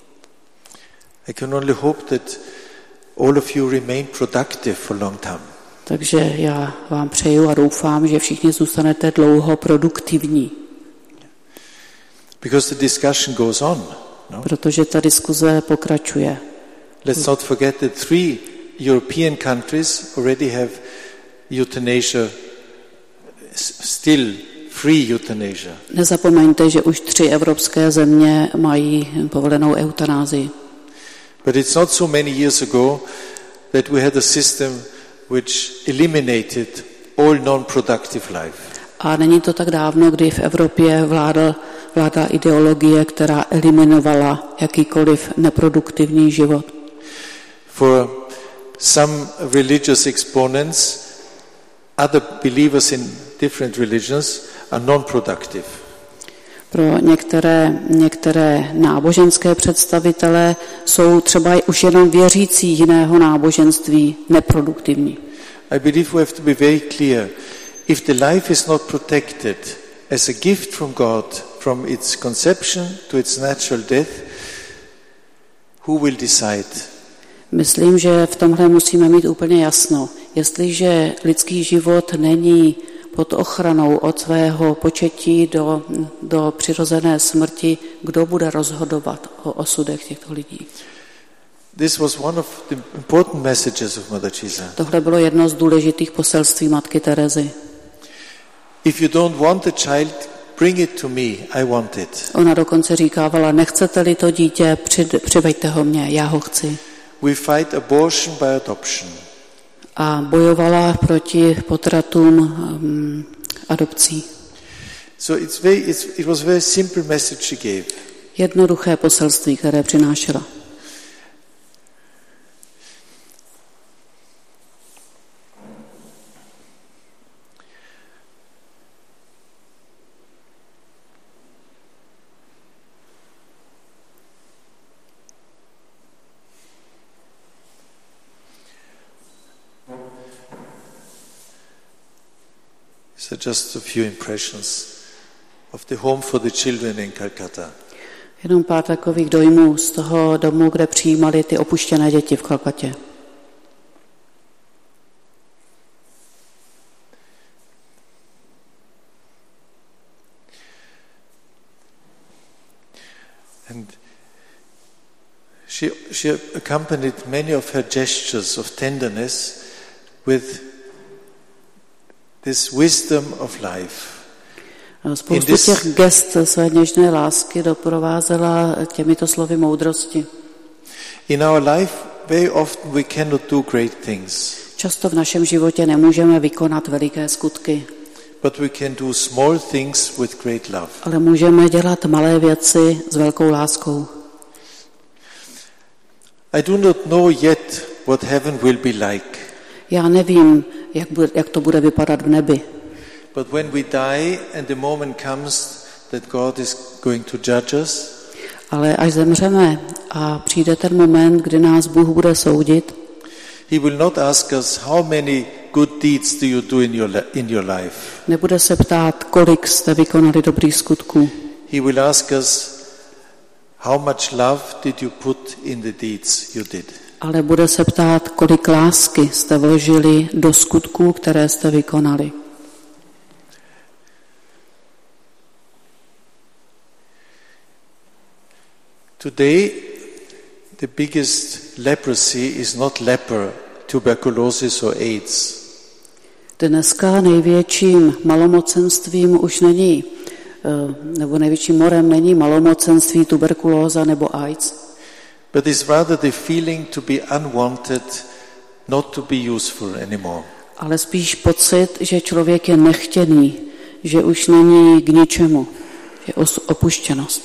Speaker 1: I can only hope that all of you remain productive for a long time.
Speaker 2: Takže já vám přeju a doufám, že všichni zůstanete dlouho produktivní.
Speaker 1: Because the discussion goes on. No?
Speaker 2: Protože ta diskuze pokračuje.
Speaker 1: Let's not forget that 3 European countries already have euthanasia, still free euthanasia.
Speaker 2: Nezapomeňte, že už 3 evropské země mají povolenou eutanázii.
Speaker 1: But it's not so many years ago that we had a system which eliminated all non-productive life.
Speaker 2: A není to tak dávno, kdy v Evropě vládla ideologie, která eliminovala jakýkoliv neproduktivní život.
Speaker 1: For some religious exponents, other believers in different religions are non-productive.
Speaker 2: Pro některé náboženské představitele jsou třeba už jenom věřící jiného náboženství neproduktivní.
Speaker 1: I believe we have to be very clear. If the life is not protected as a gift from God, from its conception to its natural death, who will decide?
Speaker 2: Myslím, že v tomhle musíme mít úplně jasno. Jestliže lidský život není pod ochranou od svého početí do přirozené smrti, kdo bude rozhodovat o osudech těchto lidí?
Speaker 1: This was one of the important messages of Mother Teresa.
Speaker 2: Tohle bylo jedno z důležitých poselství matky Terezy.
Speaker 1: If you don't want a child, bring it to me, I want it.
Speaker 2: Ona dokonce říkávala: nechcete-li to dítě, přiveďte ho mně, já ho chci.
Speaker 1: We fight abortion by adoption.
Speaker 2: A bojovala proti potratům adopcí.
Speaker 1: So it was a very simple message she gave.
Speaker 2: Jednoduché poselství, které přinášela.
Speaker 1: So just a few impressions of the home for the children in Calcutta.
Speaker 2: Jenom pár takových dojmů z toho domu, kde přijímali ty opuštěné děti v Kalkatě.
Speaker 1: And she accompanied many of her gestures of tenderness with this wisdom of life.
Speaker 2: Spoustu těch gest své něžné lásky doprovázela těmito slovy moudrosti.
Speaker 1: In our life, very often we cannot do great things.
Speaker 2: Často v našem životě nemůžeme vykonat veliké skutky.
Speaker 1: but we can do small things with great love.
Speaker 2: Ale můžeme dělat malé věci s velkou láskou.
Speaker 1: I do not know yet what heaven will be like.
Speaker 2: Já nevím, jak to bude vypadat v nebi.
Speaker 1: But when we die and the moment comes that God is going to judge us,
Speaker 2: Ale až zemřeme a přijde ten moment, kdy nás Bůh bude soudit,
Speaker 1: He will not ask us how many good deeds do you do in your life.
Speaker 2: nebude se ptát, kolik jste vykonali dobrých skutků.
Speaker 1: He will ask us how much love did you put in the deeds you did.
Speaker 2: Ale bude se ptát, kolik lásky jste vložili do skutků, které jste vykonali.
Speaker 1: Today, the biggest leprosy is not leper, tuberculosis or AIDS.
Speaker 2: Dneska největším malomocenstvím už není, nebo největším morem není malomocenství, tuberkulóza nebo AIDS,
Speaker 1: But it's rather the feeling to be unwanted, not to be useful anymore.
Speaker 2: ale spíš pocit, že člověk je nechtěný, že už není k ničemu, je opuštěnost.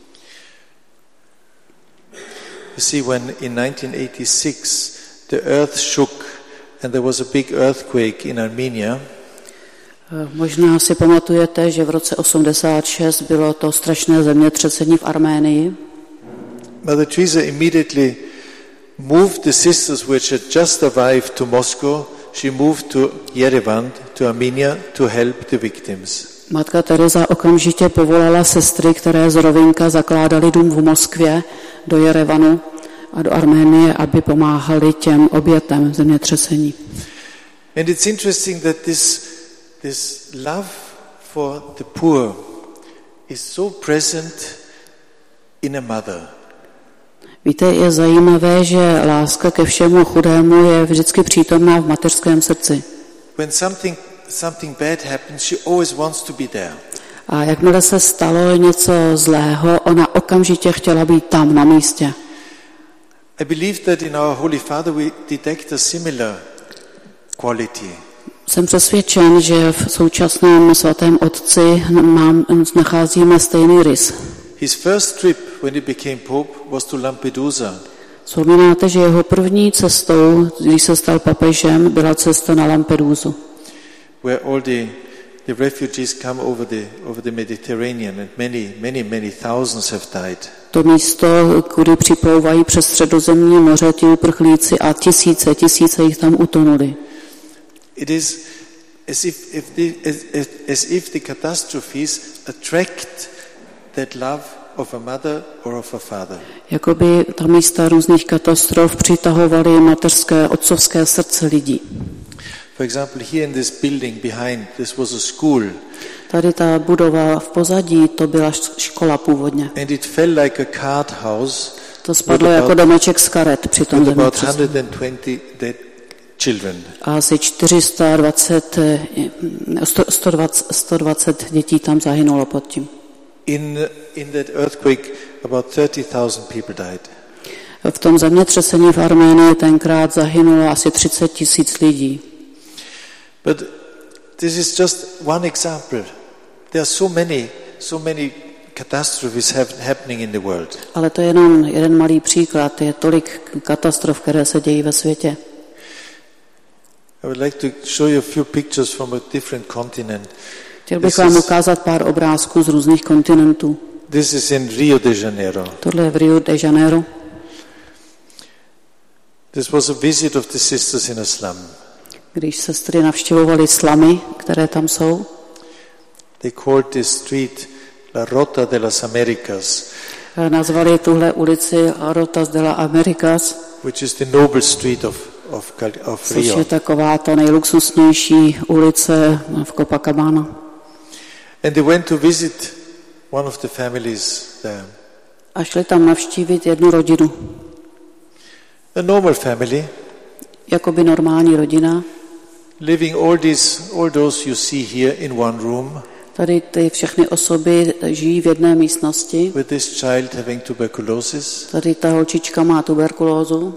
Speaker 1: You see, when in 1986 the earth shook and there was a big earthquake in Armenia,
Speaker 2: Možná si pamatujete, že v roce 86 bylo to strašné zemětřesení v Arménii.
Speaker 1: Mother Teresa immediately moved the sisters which had just arrived to Moscow. She moved to Yerevan, to Armenia, to help the victims.
Speaker 2: Matka Teresa okamžitě povolala sestry, které z Rovinka zakládali dům v Moskvě, do Jerevanu a do Arménie, aby pomáhali těm obětem zemětřesení.
Speaker 1: And it's interesting that this love for the poor is so present in a mother.
Speaker 2: Víte, je zajímavé, že láska ke všemu chudému je vždycky přítomná v mateřském srdci.
Speaker 1: When something bad happens, she always wants to be there.
Speaker 2: A jakmile se stalo něco zlého, ona okamžitě chtěla být tam na místě.
Speaker 1: I believe that in our Holy Father we detect a similar quality.
Speaker 2: Jsem přesvědčen, že v současném svatém otci nacházíme stejný rys.
Speaker 1: His first trip when he became Pope was to Lampedusa.
Speaker 2: Vzpomínáte, že jeho první cestou, když se stal papežem, byla cesta na Lampedusu,
Speaker 1: Where all the refugees come over the Mediterranean and many thousands have died.
Speaker 2: to místo, kudy připlouvají přes Středozemní moře ti uprchlíci a tisíce jich tam utonuli.
Speaker 1: It is as if the catastrophes attract that love of a mother or of a father.
Speaker 2: Jakoby ta místa různých katastrof přitahovaly mateřské, otcovské srdce lidí.
Speaker 1: For example, here in this building behind, this was a school.
Speaker 2: Tady ta budova v pozadí, to byla škola původně.
Speaker 1: And it fell like a card house.
Speaker 2: To spadlo jako domeček z karet při tom
Speaker 1: With about
Speaker 2: zemětřesení.
Speaker 1: 120 dead children.
Speaker 2: A asi 120 dětí tam zahynulo pod tím.
Speaker 1: In that earthquake, about 30,000 people died.
Speaker 2: V tom zemětřesení v Arménii tenkrát zahynulo asi 30 000 lidí.
Speaker 1: But this is just one example. There are so many catastrophes happening in the world.
Speaker 2: Ale to je jenom jeden malý příklad. Je tolik katastrof, které se dějí ve světě.
Speaker 1: I would like to show you a few pictures from a different continent.
Speaker 2: Chtěl bych vám ukázat pár obrázků z různých kontinentů.
Speaker 1: This is in Rio de Janeiro.
Speaker 2: Tohle je v Rio de Janeiro.
Speaker 1: This was a visit of the sisters in a slum.
Speaker 2: Když sestry navštěvovaly slamy, které tam jsou,
Speaker 1: They called this street La Rota de las Americas,
Speaker 2: nazvali tuhle ulici Rotas de las Americas,
Speaker 1: which is the noble street of
Speaker 2: což
Speaker 1: Rio.
Speaker 2: je taková ta nejluxusnější ulice v Copacabana.
Speaker 1: And they went to visit one of the families there.
Speaker 2: A šli tam navštívit jednu rodinu.
Speaker 1: A normal family,
Speaker 2: Jakoby normální rodina.
Speaker 1: living all those you see here in one room,
Speaker 2: Tady ty všechny osoby žijí v jedné místnosti.
Speaker 1: with this child having tuberculosis.
Speaker 2: Tady ta holčička má tuberkulózu.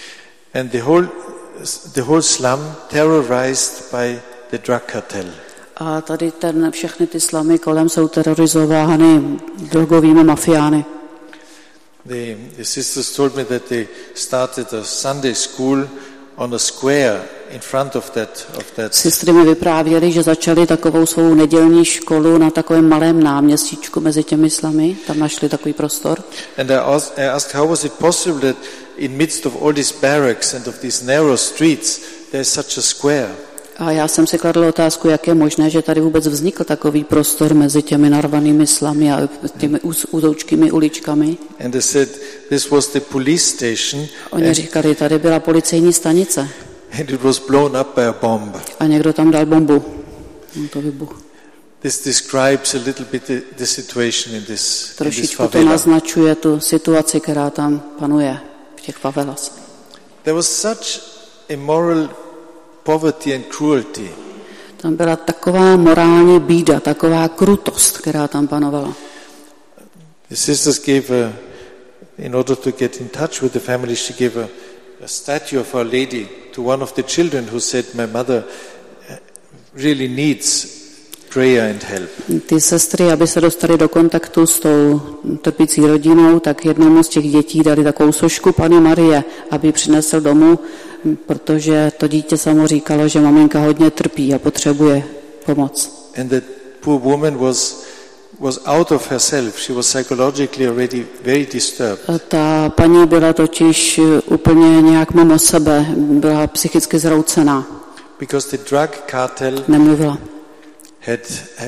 Speaker 1: And the whole slum terrorized by the drug cartel.
Speaker 2: A tady všechny ty slamy kolem jsou terorizovány drogovými mafiány.
Speaker 1: The sisters told me that they started a Sunday school on a square in front of that.
Speaker 2: Sestry mi vyprávěly, že začali takovou svou nedělní školu na takovém malém náměstíčku mezi těmi slamy. Tam našli takový prostor.
Speaker 1: And I asked how was it possible that in midst of all these barracks and of these narrow streets there is such a square.
Speaker 2: A já jsem si kladl otázku, jak je možné, že tady vůbec vznikl takový prostor mezi těmi narvanými slamy a těmi úzoučkými uličkami.
Speaker 1: And they said this was the police station.
Speaker 2: Oni říkali, tady byla policejní stanice.
Speaker 1: And it was blown up by a bomb.
Speaker 2: A někdo tam dal bombu. To vybuch.
Speaker 1: This describes a little bit the situation in this
Speaker 2: Trošičku to naznačuje tu situaci, která tam panuje v těch favelas.
Speaker 1: There was such immoral poverty and cruelty.
Speaker 2: Tam byla taková morální bída, taková krutost, která tam panovala.
Speaker 1: The sisters gave in order to get in touch with the family, she gave a statue of Our Lady to one of the children who said, my mother really needs prayer and help.
Speaker 2: Ty sestry, aby se dostali do kontaktu s tou trpící rodinou, tak jednomu z těch dětí dali takovou sošku Panny Marie, aby přinesl domů, protože to dítě samo říkalo, že maminka hodně trpí a potřebuje pomoc.
Speaker 1: And that poor woman was out of herself. She was psychologically already very disturbed.
Speaker 2: Ta paní byla totiž úplně nějak mimo sebe, byla psychicky zhroucená.
Speaker 1: Because the drug cartel
Speaker 2: nemluvila.
Speaker 1: Had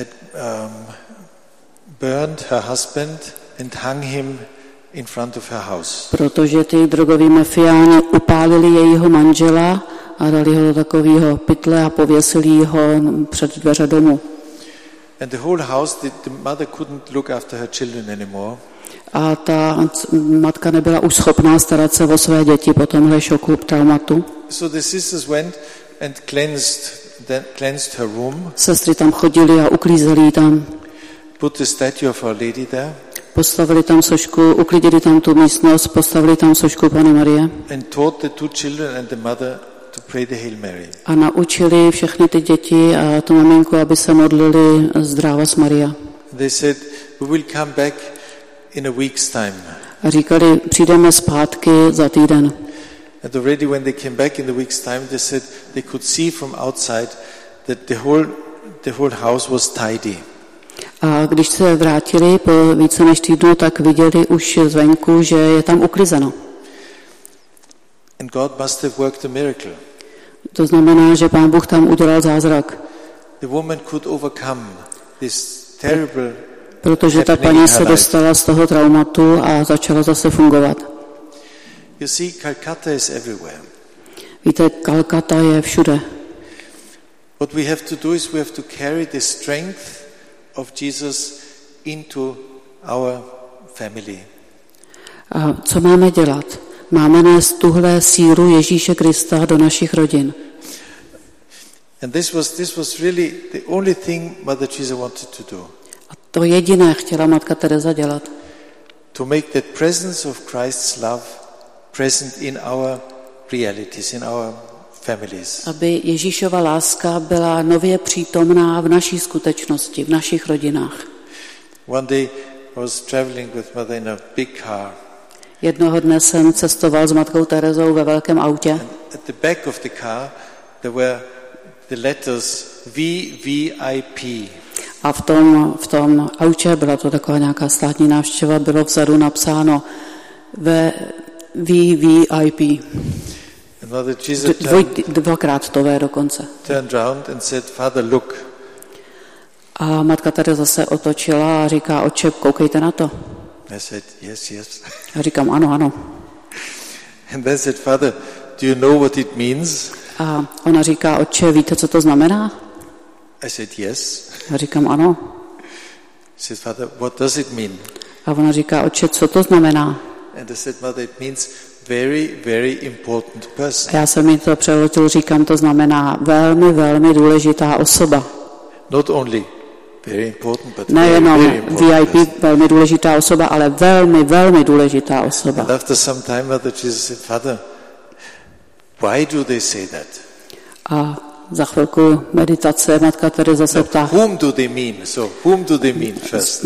Speaker 1: burned her husband and hung him in front of her house.
Speaker 2: Protože ty drogoví mafiáni upálili jejího manžela a dali ho do takového pytle a pověsili ho před dveře domu.
Speaker 1: And the whole house, the mother couldn't look after her children anymore.
Speaker 2: A ta matka nebyla už schopná starat se o své děti po tomhle šoku, traumatu.
Speaker 1: So the sisters went and cleansed her room.
Speaker 2: Sestry tam chodili a uklízeli ji tam.
Speaker 1: Put the statue of Our Lady there.
Speaker 2: Postavili tam sošku, uklidili tam tu místnost, postavili tam sošku Panny Marie.
Speaker 1: And taught the two children and the mother to pray the Hail Mary.
Speaker 2: A naučili všechny ty děti a tu maminku, aby se modlili Zdravas Maria.
Speaker 1: They said, we will come back in a week's time.
Speaker 2: A říkali, přijdeme zpátky za týden.
Speaker 1: And already when they came back in the week's time, they said they could see from outside that the whole house was tidy.
Speaker 2: A když se vrátili po více než týdnu, tak viděli už zvenku, že je tam uklizeno.
Speaker 1: And God must have worked a miracle.
Speaker 2: To znamená, že Pán Bůh tam udělal zázrak.
Speaker 1: The woman could overcome this terrible.
Speaker 2: Protože ta paní se dostala z toho traumatu a začala zase fungovat.
Speaker 1: You see, Calcutta is everywhere.
Speaker 2: Víte, Kalkata je všude.
Speaker 1: What we have to do is we have to carry the strength of Jesus into our family.
Speaker 2: A co máme dělat? Máme nést tuhle sílu Ježíše Krista do našich rodin.
Speaker 1: And this was really the only thing Mother Teresa wanted to do.
Speaker 2: A to jediné chtěla Matka Teresa dělat.
Speaker 1: To make that presence of Christ's love present in our realities, in our families.
Speaker 2: Aby Ježíšova láska byla nově přítomná v naší skutečnosti, v našich rodinách.
Speaker 1: One day I was traveling with Mother in a big car.
Speaker 2: Jednoho dne jsem cestoval s Matkou Terezou ve velkém autě.
Speaker 1: And at the back of the car there were the letters VVIP.
Speaker 2: A v tom autě, byla to taková nějaká státní návštěva, bylo vzadu napsáno VVIP. Dvakrát to V dokonce.
Speaker 1: Turned round and said, Father, look.
Speaker 2: A Matka Teresa se otočila a říká, Otče, koukejte na to.
Speaker 1: I said, yes, yes.
Speaker 2: A říkám, ano, ano.
Speaker 1: And then said, Father, do you know what it means?
Speaker 2: A ona říká, Otče, víte, co to znamená?
Speaker 1: I said, yes.
Speaker 2: A říkám, ano.
Speaker 1: She said, Father, what does it mean?
Speaker 2: A ona říká, Otče, co to znamená?
Speaker 1: And I said, Mother, it means very, very important person.
Speaker 2: A já jsem jí to přeložil, říkám, to znamená velmi, velmi důležitá osoba.
Speaker 1: Not only very important, but
Speaker 2: nejenom
Speaker 1: very important
Speaker 2: VIP, velmi důležitá osoba, ale velmi, velmi důležitá osoba.
Speaker 1: And after some time, Mother Teresa said, Father, why do they say that?
Speaker 2: A za chvilku meditace matka Teresa se ptá.
Speaker 1: Whom do they mean? So, whom do they mean first?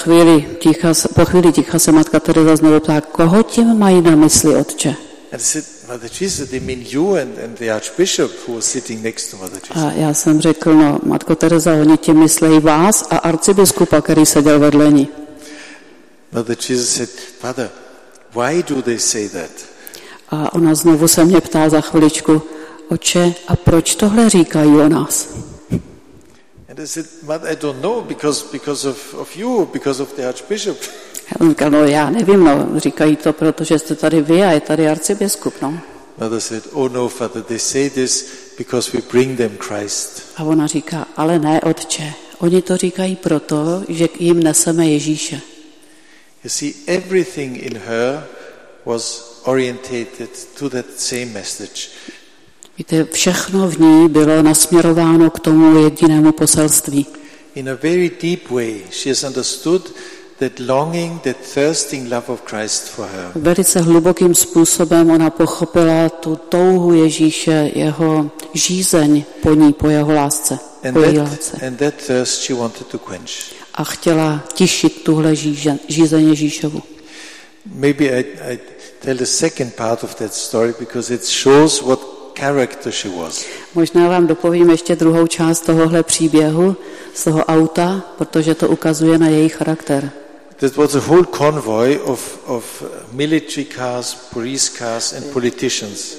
Speaker 2: Po chvíli ticha se matka Teresa znovu ptá, koho tím mají na mysli, otče?
Speaker 1: And I said, Mother Teresa, they mean you and the Archbishop who was sitting next to Mother Teresa.
Speaker 2: A já jsem řekl, no, matko Teresa, oni tím myslejí vás a arcibiskupa, který seděl vedle ní.
Speaker 1: Mother Teresa said, Father, why do they say that?
Speaker 2: A ona znovu se mě ptá za chviličku, otče, a proč tohle říkají o nás?
Speaker 1: And I said, Mother, I don't know, because of you, because of the Archbishop.
Speaker 2: On říkal, no já nevím, no, říkají to, protože jste tady vy a je tady arcibiskup, no.
Speaker 1: Mother said, oh no, Father, they say this because we bring them Christ.
Speaker 2: A ona říká, ale ne, otče, oni to říkají proto, že jim neseme Ježíše.
Speaker 1: You see, everything in her was orientated to that same message.
Speaker 2: Víte, všechno v ní bylo nasměrováno k tomu jedinému poselství.
Speaker 1: In a very deep way, she has understood that longing, that thirsting love of Christ for her.
Speaker 2: Velice hlubokým způsobem ona pochopila tu touhu Ježíše, jeho žízeň po ní, po jeho lásce.
Speaker 1: And that thirst she wanted to quench.
Speaker 2: A chtěla tišit tuhle žízeň Ježíšovu.
Speaker 1: Maybe I tell the second part of that story because it shows what character she was.
Speaker 2: Možná vám dopovím ještě druhou část tohohle příběhu z toho auta, protože to ukazuje na její charakter.
Speaker 1: That was a whole convoy of military cars, police cars and politicians.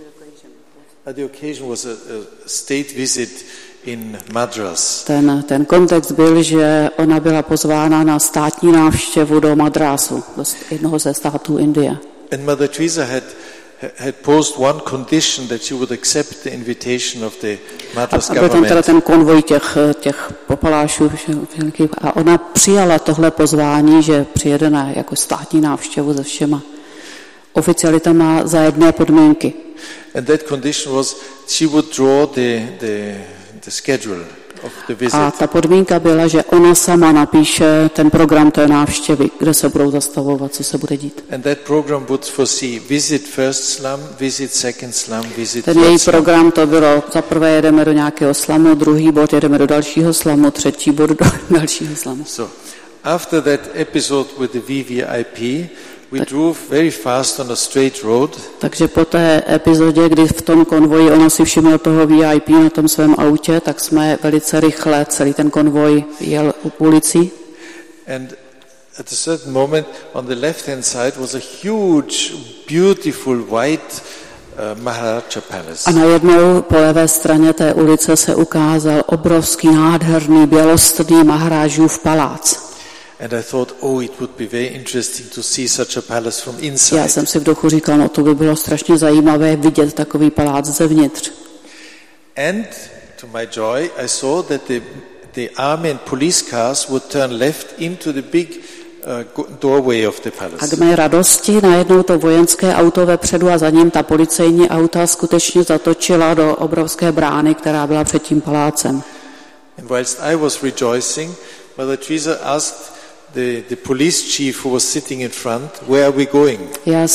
Speaker 1: The occasion was a state visit in Madras.
Speaker 2: Ten kontext byl, že ona byla pozvána na státní návštěvu do Madrásu, do jednoho ze států Indie.
Speaker 1: And Mother Teresa had posed one condition that she would accept the invitation of the Madras government.
Speaker 2: A ten konvoj těch popalášů a ona přijala tohle pozvání, že přijede na jako státní návštěvu se všema oficialitama za jedné podmínky.
Speaker 1: And that condition was she would draw the schedule of the visit.
Speaker 2: A ta podmínka byla, že ona sama napíše ten program té návštěvy, kde se budou zastavovat, co se bude dít.
Speaker 1: And that program would foresee visit first slum, visit second slum, visit
Speaker 2: ten její program to bylo, za prvé jedeme do nějakého slamu, druhý bod jedeme do dalšího slamu, třetí bod do dalšího slamu.
Speaker 1: So, after that episode with the VVIP, we drove very fast on a straight road.
Speaker 2: Takže po té epizodě, kdy v tom konvoji ona si všimla toho VIP na tom svém autě, tak jsme velice rychle, celý ten konvoj jel ulicí.
Speaker 1: And at a certain moment on the left-hand side was a huge, beautiful white Maharaja Palace.
Speaker 2: A najednou po levé straně té ulice se ukázal obrovský, nádherný, bělostný Maharážův palác.
Speaker 1: And I thought, oh, it would be very interesting to see such a palace from inside.
Speaker 2: Já jsem si v duchu říkal, no to by bylo strašně zajímavé vidět takový palác zevnitř.
Speaker 1: And to my joy, I saw that the army and police cars would turn left into the big doorway of the palace.
Speaker 2: A k mé radosti najednou to vojenské auto vepředu a za ním ta policejní auta skutečně zatočila do obrovské brány, která byla před tím palácem.
Speaker 1: And whilst I was rejoicing, Mother Teresa asked the police chief who was sitting in front, where are we going?
Speaker 2: Já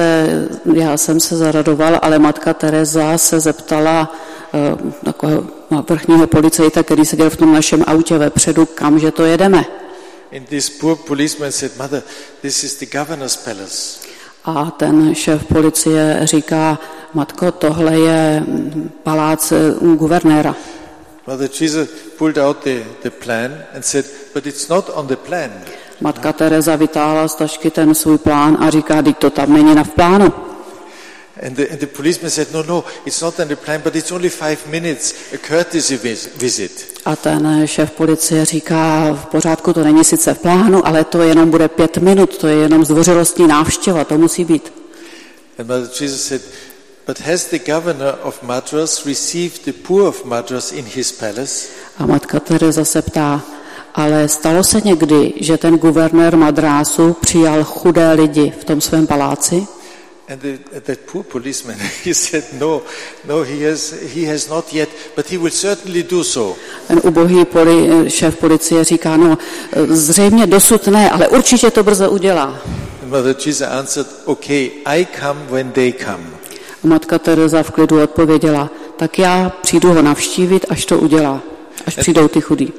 Speaker 2: jsem se zaradoval, ale matka Teresa se zeptala takového vrchního policajta, který seděl v tom našem autě vepředu, kamže to jedeme.
Speaker 1: And this poor policeman said, Mother, this is the governor's palace.
Speaker 2: A ten šéf policie říká, matko, tohle je palác guvernéra.
Speaker 1: Mother Teresa pulled out the plan and said, but it's not on the plan.
Speaker 2: Matka Teresa vytáhla z tašky ten svůj plán a říká, teď to tam není v plánu.
Speaker 1: And the policeman said, no, it's not on the plan, but it's only 5 minutes, a courtesy visit.
Speaker 2: A ten šéf policie říká, v pořádku, to není sice v plánu, ale to jenom bude 5 minut, to je jenom zdvořilostní návštěva, to musí být.
Speaker 1: And Mother Teresa said, but has the governor of Madras received the poor of Madras in his palace?
Speaker 2: A matka Teresa se ptá, ale stalo se někdy, že ten guvernér Madrásu přijal chudé lidi v tom svém paláci?
Speaker 1: And that poor policeman, he said, no, he has not yet, but he will certainly do so.
Speaker 2: Ten ubohý šéf policie říká, no zřejmě dosud ne, ale určitě to brzo udělá.
Speaker 1: And Mother Teresa answered, okay, I come when they come.
Speaker 2: A matka Teresa v klidu odpověděla, tak já přijdu ho navštívit, až to udělá, až přijdou ty chudí.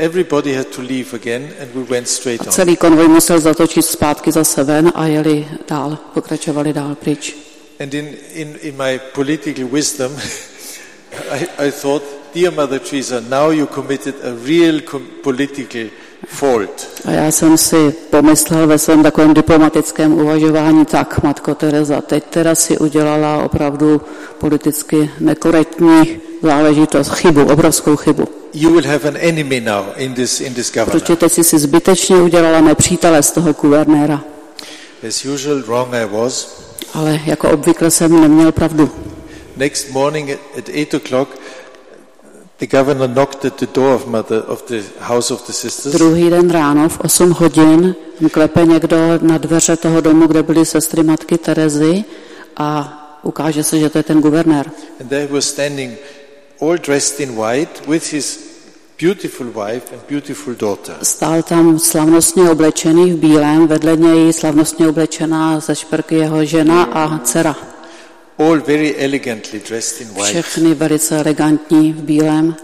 Speaker 2: A celý konvoj musel zatočit zpátky zase ven a jeli dál, pokračovali dál pryč.
Speaker 1: And in my political wisdom, I thought, dear Mother Teresa, now you committed a real political fault.
Speaker 2: A já jsem si pomyslel ve svém takovém diplomatickém uvažování, tak, Matko Teresa, teď teda si udělala opravdu politicky nekorektní záležitost, chybu, obrovskou chybu.
Speaker 1: You will have an enemy now in this governor.
Speaker 2: Protože teď si zbytečně udělala nepřítele z toho guvernéra.
Speaker 1: As usual, wrong I was.
Speaker 2: Ale jako obvykle jsem neměl pravdu.
Speaker 1: Next morning at 8:00, the governor knocked at the door of the house of the sisters.
Speaker 2: Druhý den ráno v 8 hodin klepe někdo na dveře toho domu, kde byly sestry matky Terezy a ukáže se, že to je ten guvernér.
Speaker 1: And they were standing all dressed in white with his beautiful wife and beautiful daughter.
Speaker 2: Stál tam slavnostně oblečený v bílém, vedle něj slavnostně oblečená ze šperky jeho žena a dcera.
Speaker 1: All very elegantly dressed in white.
Speaker 2: Všechny velice elegantní v bílém.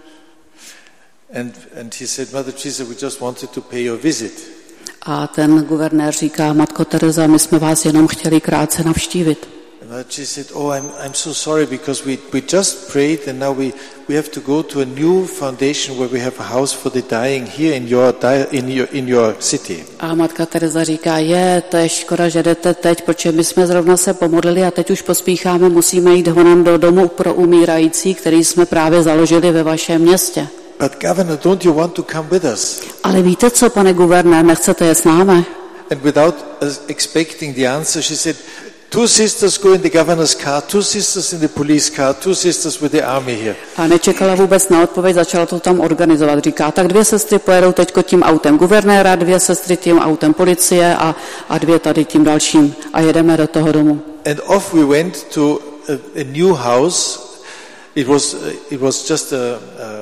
Speaker 1: And he said, Mother Teresa, we just wanted to pay your visit.
Speaker 2: A ten guvernér říká, Matko Teresa, my jsme vás jenom chtěli krátce navštívit.
Speaker 1: And she said, oh, I'm so sorry because we just prayed and now we have to go to a new foundation where we have a house for the dying here in your city.
Speaker 2: A matka Teresa říká, to je škoda, že jdete teď, protože my jsme zrovna se pomodlili a teď už pospícháme, musíme jít honem do domu pro umírající, který jsme právě založili ve vašem městě.
Speaker 1: But governor, don't you want to come with us?
Speaker 2: Ale víte co, pane guvernér, nechcete jet s námi?
Speaker 1: And without expecting the answer, she said, 2 sisters go in the governor's car, 2 sisters in the police car, 2 sisters with the army here.
Speaker 2: A nečekala vůbec na odpověď, začala to tam organizovat. Říká, tak 2 sestry pojedou teďko tím autem guvernéra, 2 sestry tím autem policie a 2 tady tím dalším. A jedeme do toho domu.
Speaker 1: And off we went to a new house. It was just a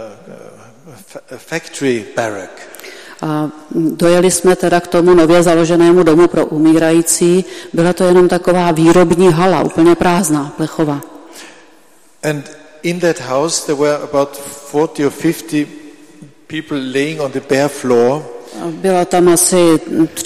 Speaker 1: factory barrack.
Speaker 2: A dojeli jsme teda k tomu nově založenému domu pro umírající. Byla to jenom taková výrobní hala, úplně prázdná, plechová.
Speaker 1: And in that house there were about 40 or 50 people laying on the bare floor.
Speaker 2: Byla tam asi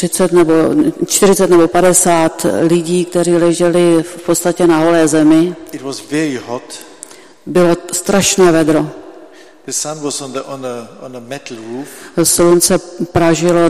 Speaker 2: 40 nebo 50 lidí, kteří leželi v podstatě na holé zemi.
Speaker 1: It was very hot.
Speaker 2: Bylo strašné vedro.
Speaker 1: The sun was on a metal roof.
Speaker 2: Slunce pražilo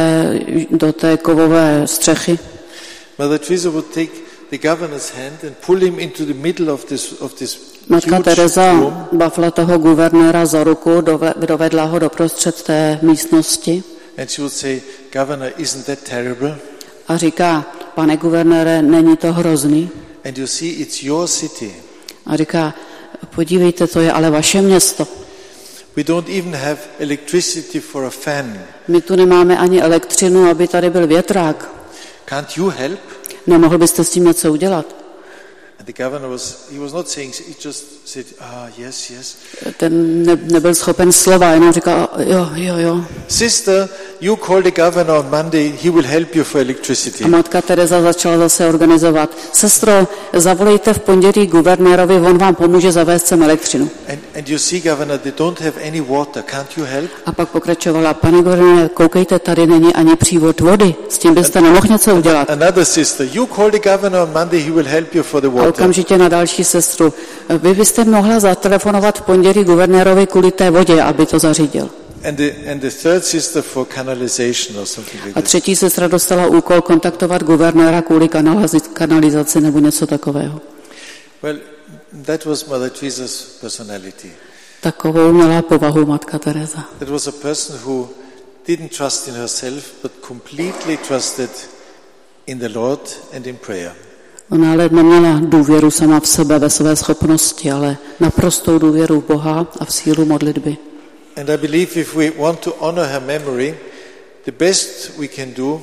Speaker 2: do té kovové střechy.
Speaker 1: Mother Teresa would take the governor's hand and pull him into the middle of this
Speaker 2: Matka Teresa bafla toho guvernéra za ruku, dovedla ho doprostřed té místnosti.
Speaker 1: And she would say, Governor, isn't that terrible?
Speaker 2: A říká, pane guvernére, není to hrozný?
Speaker 1: And you see, it's your city.
Speaker 2: A říká, podívejte, to je ale vaše město.
Speaker 1: We don't even have electricity for a fan.
Speaker 2: My tu nemáme ani elektřinu, aby tady byl větrák.
Speaker 1: Can't you help?
Speaker 2: Nemohl byste s tím něco udělat?
Speaker 1: And the governor was not saying, he just said, yes, yes.
Speaker 2: Ten nebyl schopen slova, jenom říkal, jo.
Speaker 1: Sister, you call the governor on Monday, he will help you for electricity.
Speaker 2: A matka Teresa začala zase organizovat. Sestro, zavolejte v pondělí guvernérovi, on vám pomůže zavést sem elektřinu.
Speaker 1: And you see, governor, they don't have any water, can't you help?
Speaker 2: A pak pokračovala, pane guvernére, koukejte, tady není ani přívod vody, s tím byste nemohl něco udělat.
Speaker 1: Another sister, you call the governor on Monday, he will help you for the water.
Speaker 2: A okamžitě na další sestru, vy byste mohla zatelefonovat v pondělí guvernérovi kvůli té vodě, aby to zařídil.
Speaker 1: And the third sister for canalization or something like
Speaker 2: A třetí sestra dostala úkol kontaktovat guvernéra kvůli kanalizaci nebo něco takového.
Speaker 1: Well, that was Mother Teresa's personality.
Speaker 2: Takovou měla povahu matka Teresa.
Speaker 1: That was a person who didn't trust in herself, but completely trusted in the Lord and in prayer.
Speaker 2: Ona ale neměla důvěru sama v sebe, ve své schopnosti, ale naprostou důvěru v Boha a v sílu modlitby.
Speaker 1: And I believe if we want to honor her memory, the best we can do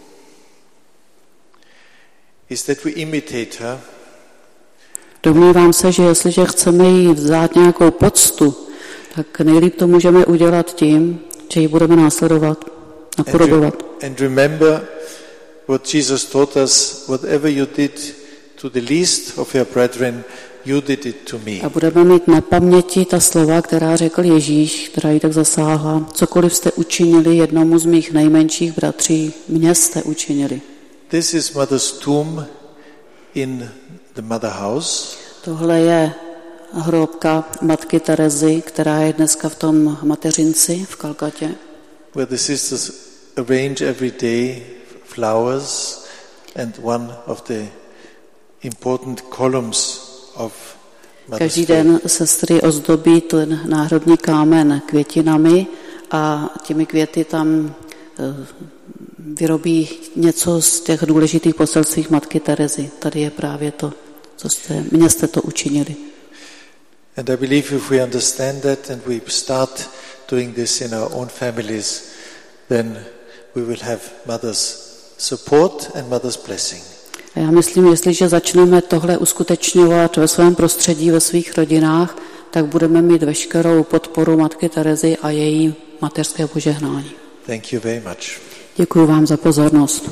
Speaker 1: is that we imitate her.
Speaker 2: Domnívám se, že jestliže chceme jí vzdát nějakou poctu, tak nejlíp to můžeme udělat tím, že ji budeme následovat, napodobovat.
Speaker 1: And remember what Jesus taught us, whatever you did to the least of your brethren, you did it to me.
Speaker 2: A budeme mít na paměti ta slova, která řekl Ježíš, která ji tak zasáhla. Cokoliv jste učinili jednomu z mých nejmenších bratří, mně jste učinili.
Speaker 1: This is Mother's tomb in the Mother House.
Speaker 2: Tohle je hrobka matky Terezy, která je dneska v tom mateřinci v Kalkatě.
Speaker 1: Where the sisters arrange every day flowers and one of the important columns of Mother's
Speaker 2: Každý den sestry ozdobí ten náhrobní kámen květinami a těmi květy tam vyrobí něco z těch důležitých poselství matky Terezy. Tady je právě to, co mně jste to učinili.
Speaker 1: And I believe if we understand that and we start doing this in our own families, then we will have Mother's support and Mother's blessing.
Speaker 2: A já myslím, jestliže začneme tohle uskutečňovat ve svém prostředí, ve svých rodinách, tak budeme mít veškerou podporu matky Terezy a její mateřské požehnání.
Speaker 1: Thank you very much.
Speaker 2: Děkuji vám za pozornost.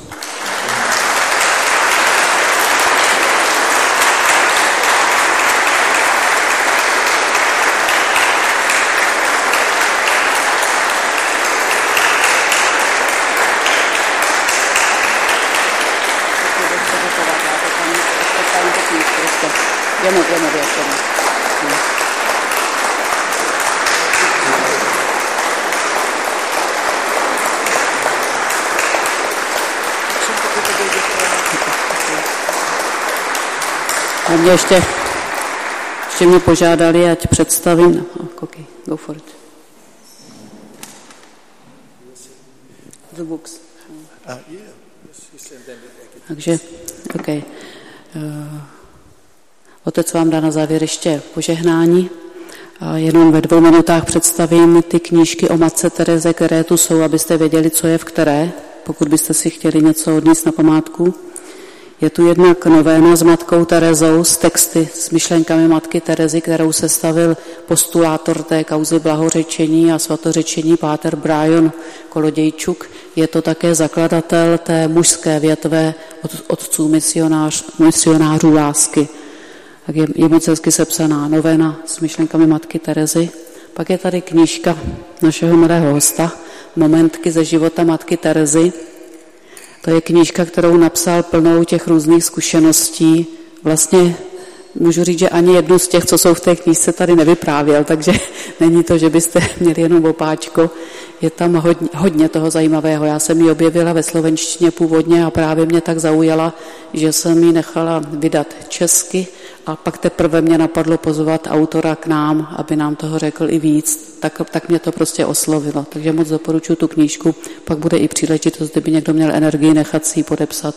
Speaker 2: A mě ještě mě požádali, ať představím. Okay, go for it. The books. Takže, okay. Otec vám dá na závěr ještě požehnání. A jenom ve 2 minutách představím ty knížky o matce Tereze, které tu jsou, abyste věděli, co je v které, pokud byste si chtěli něco odníst na památku. Je tu jednak novéna s matkou Terezou s texty, s myšlenkami matky Terezy, kterou sestavil postulátor té kauzy blahořečení a svatořečení páter Brian Kolodějčuk. Je to také zakladatel té mužské větve otců misionářů lásky. Tak je moc hezky sepsaná novena s myšlenkami matky Terezy. Pak je tady knížka našeho milého hosta, Momentky ze života matky Terezy. To je knížka, kterou napsal plnou těch různých zkušeností. Vlastně můžu říct, že ani jednu z těch, co jsou v té knížce, tady nevyprávěl, takže není to, že byste měli jenom opáčko. Je tam hodně toho zajímavého. Já jsem ji objevila ve slovenštině původně a právě mě tak zaujala, že jsem ji nechala vydat česky a pak teprve mě napadlo pozvat autora k nám, aby nám toho řekl i víc. Tak mě to prostě oslovilo. Takže moc doporučuji tu knížku. Pak bude i příležitost, kdyby někdo měl energii, nechat si ji podepsat.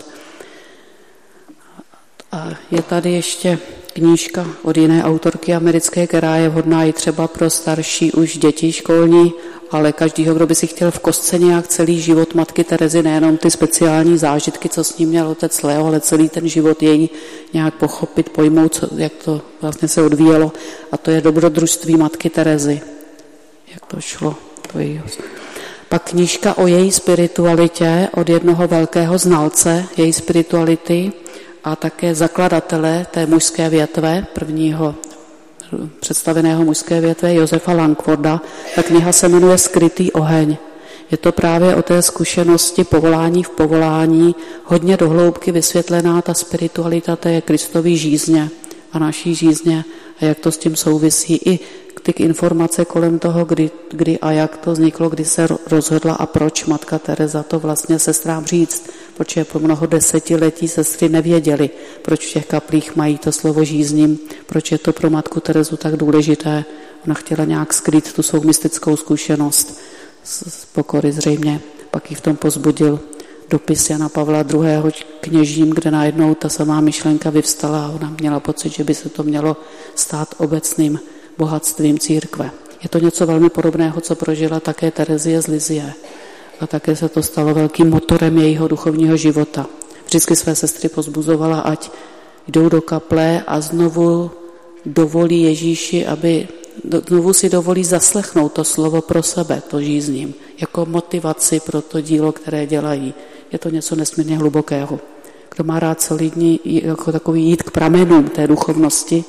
Speaker 2: A je tady ještě knížka od jiné autorky americké, která je vhodná i třeba pro starší už děti školní, ale každýho, kdo by si chtěl v kostce nějak celý život matky Terezy, nejenom ty speciální zážitky, co s ním měl otec Leo, ale celý ten život její nějak pochopit, pojmout, jak to vlastně se odvíjelo. A to je Dobrodružství matky Terezy. Jak to šlo? Pak knížka o její spiritualitě od jednoho velkého znalce její spirituality a také zakladatele té mužské větve, prvního představeného mužské větve Josefa Langforda. Ta kniha se jmenuje Skrytý oheň. Je to právě o té zkušenosti povolání v povolání, hodně dohloubky vysvětlená ta spiritualita té Kristovy žízně a naší žízně a jak to s tím souvisí i ty informace kolem toho, kdy a jak to vzniklo, kdy se rozhodla a proč matka Tereza to vlastně sestrám říct, protože po mnoho desetiletí sestry nevěděly, proč v těch kaplích mají to slovo žízním, proč je to pro matku Terezu tak důležité. Ona chtěla nějak skrýt tu svou mystickou zkušenost z pokory zřejmě. Pak ji v tom pozbudil dopis Jana Pavla II. Kněžím, kde najednou ta samá myšlenka vyvstala a ona měla pocit, že by se to mělo stát obecným bohatstvím církve. Je to něco velmi podobného, co prožila také Terezie z Lizie. A také se to stalo velkým motorem jejího duchovního života. Vždycky své sestry pozbuzovala, ať jdou do kaple a znovu dovolí Ježíši, znovu si dovolí zaslechnout to slovo pro sebe, to žízním, jako motivaci pro to dílo, které dělají. Je to něco nesmírně hlubokého. Kdo má rád solidní, jako takový jít k pramenům té duchovnosti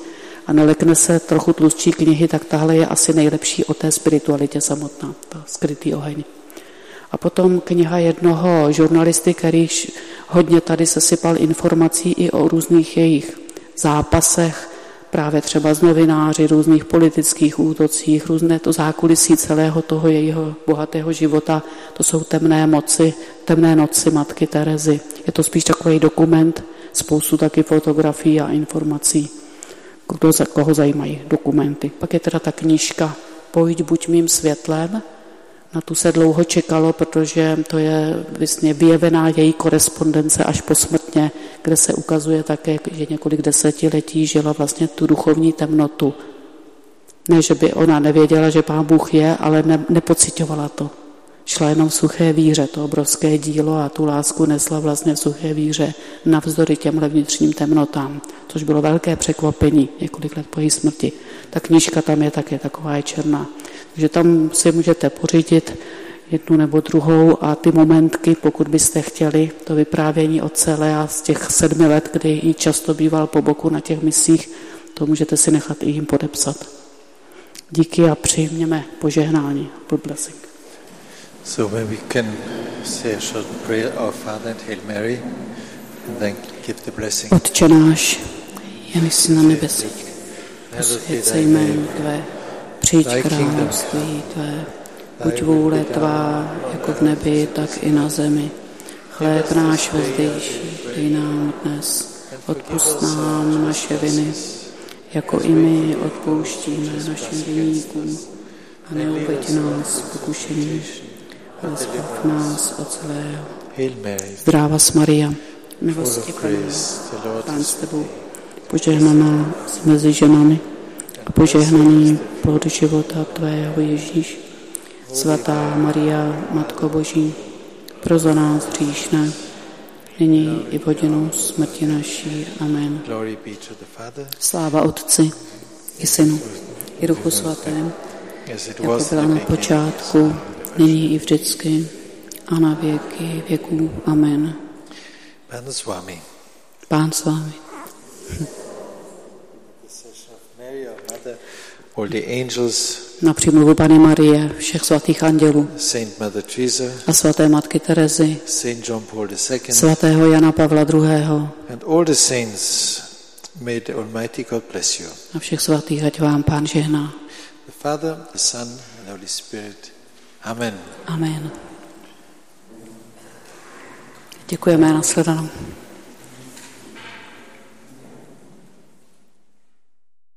Speaker 2: a nelekne se trochu tlustší knihy, tak tahle je asi nejlepší o té spiritualitě samotná, ta skrytý oheň. A potom kniha jednoho žurnalisty, který hodně tady sesypal informací i o různých jejich zápasech, právě třeba z novináři, různých politických útocích, různé to zákulisí celého toho jejího bohatého života. To jsou temné noci matky Terezy. Je to spíš takový dokument, spoustu taky fotografií a informací, koho zajímají dokumenty. Pak je teda ta knížka Pojď, buď mým světlem. Na tu se dlouho čekalo, protože to je vlastně vyjevená její korespondence až posmrtně, kde se ukazuje také, že několik desetiletí žila vlastně tu duchovní temnotu. Ne, že by ona nevěděla, že Pán Bůh je, ale nepocitovala to. Šla jenom v suché víře, to obrovské dílo, a tu lásku nesla vlastně v suché víře navzdory těmhle vnitřním temnotám, což bylo velké překvapení několik let po její smrti. Ta knížka tam je také taková je černá. Takže tam si můžete pořídit jednu nebo druhou a ty momentky, pokud byste chtěli, to vyprávění od celé a z těch 7 let, kdy jí často býval po boku na těch misích, to můžete si nechat i jim podepsat. Díky a přijměme požehnání. God blessing.
Speaker 1: So when we can say a short prayer, Our Father and Hail Mary, and then give the blessing.
Speaker 2: Otče náš, jen jsi na nebesích, posvěd se jméno Tvé, přijď království Tvé, buď vůle Tvá, jako v nebi, tak i na zemi. Chléb náš vezdejší, dej nám dnes, odpusť nám naše viny, jako i my odpouštíme našim viníkům, a neuveď nás pokušení, ale zbav nás od zlého. Zdráva s Maria, milosti plná, Pán s Tebou, požehnaná jsi mezi ženami a požehnaný plod života Tvého Ježíš. Svatá Maria, Matko Boží, pro za nás hříšné, nyní i v hodinu smrti naší. Amen. Sláva Otci i Synu i Duchu Svatém, jako byla na počátku, nyní i vždycky a na věky věků. Amen. Pán s vámi.
Speaker 1: All the angels,
Speaker 2: na přímluvu Panny Marie, všech svatých andělů
Speaker 1: Saint Mother Teresa,
Speaker 2: a svaté matky Terezy,
Speaker 1: Saint John Paul II,
Speaker 2: svatého Jana Pavla II.
Speaker 1: And all the saints, may the Almighty God bless you.
Speaker 2: A všech svatých, ať vám Pán žehná.
Speaker 1: The Father, the Son, and the Holy Spirit. Amen.
Speaker 2: Amen. Děkujeme, nashledanou.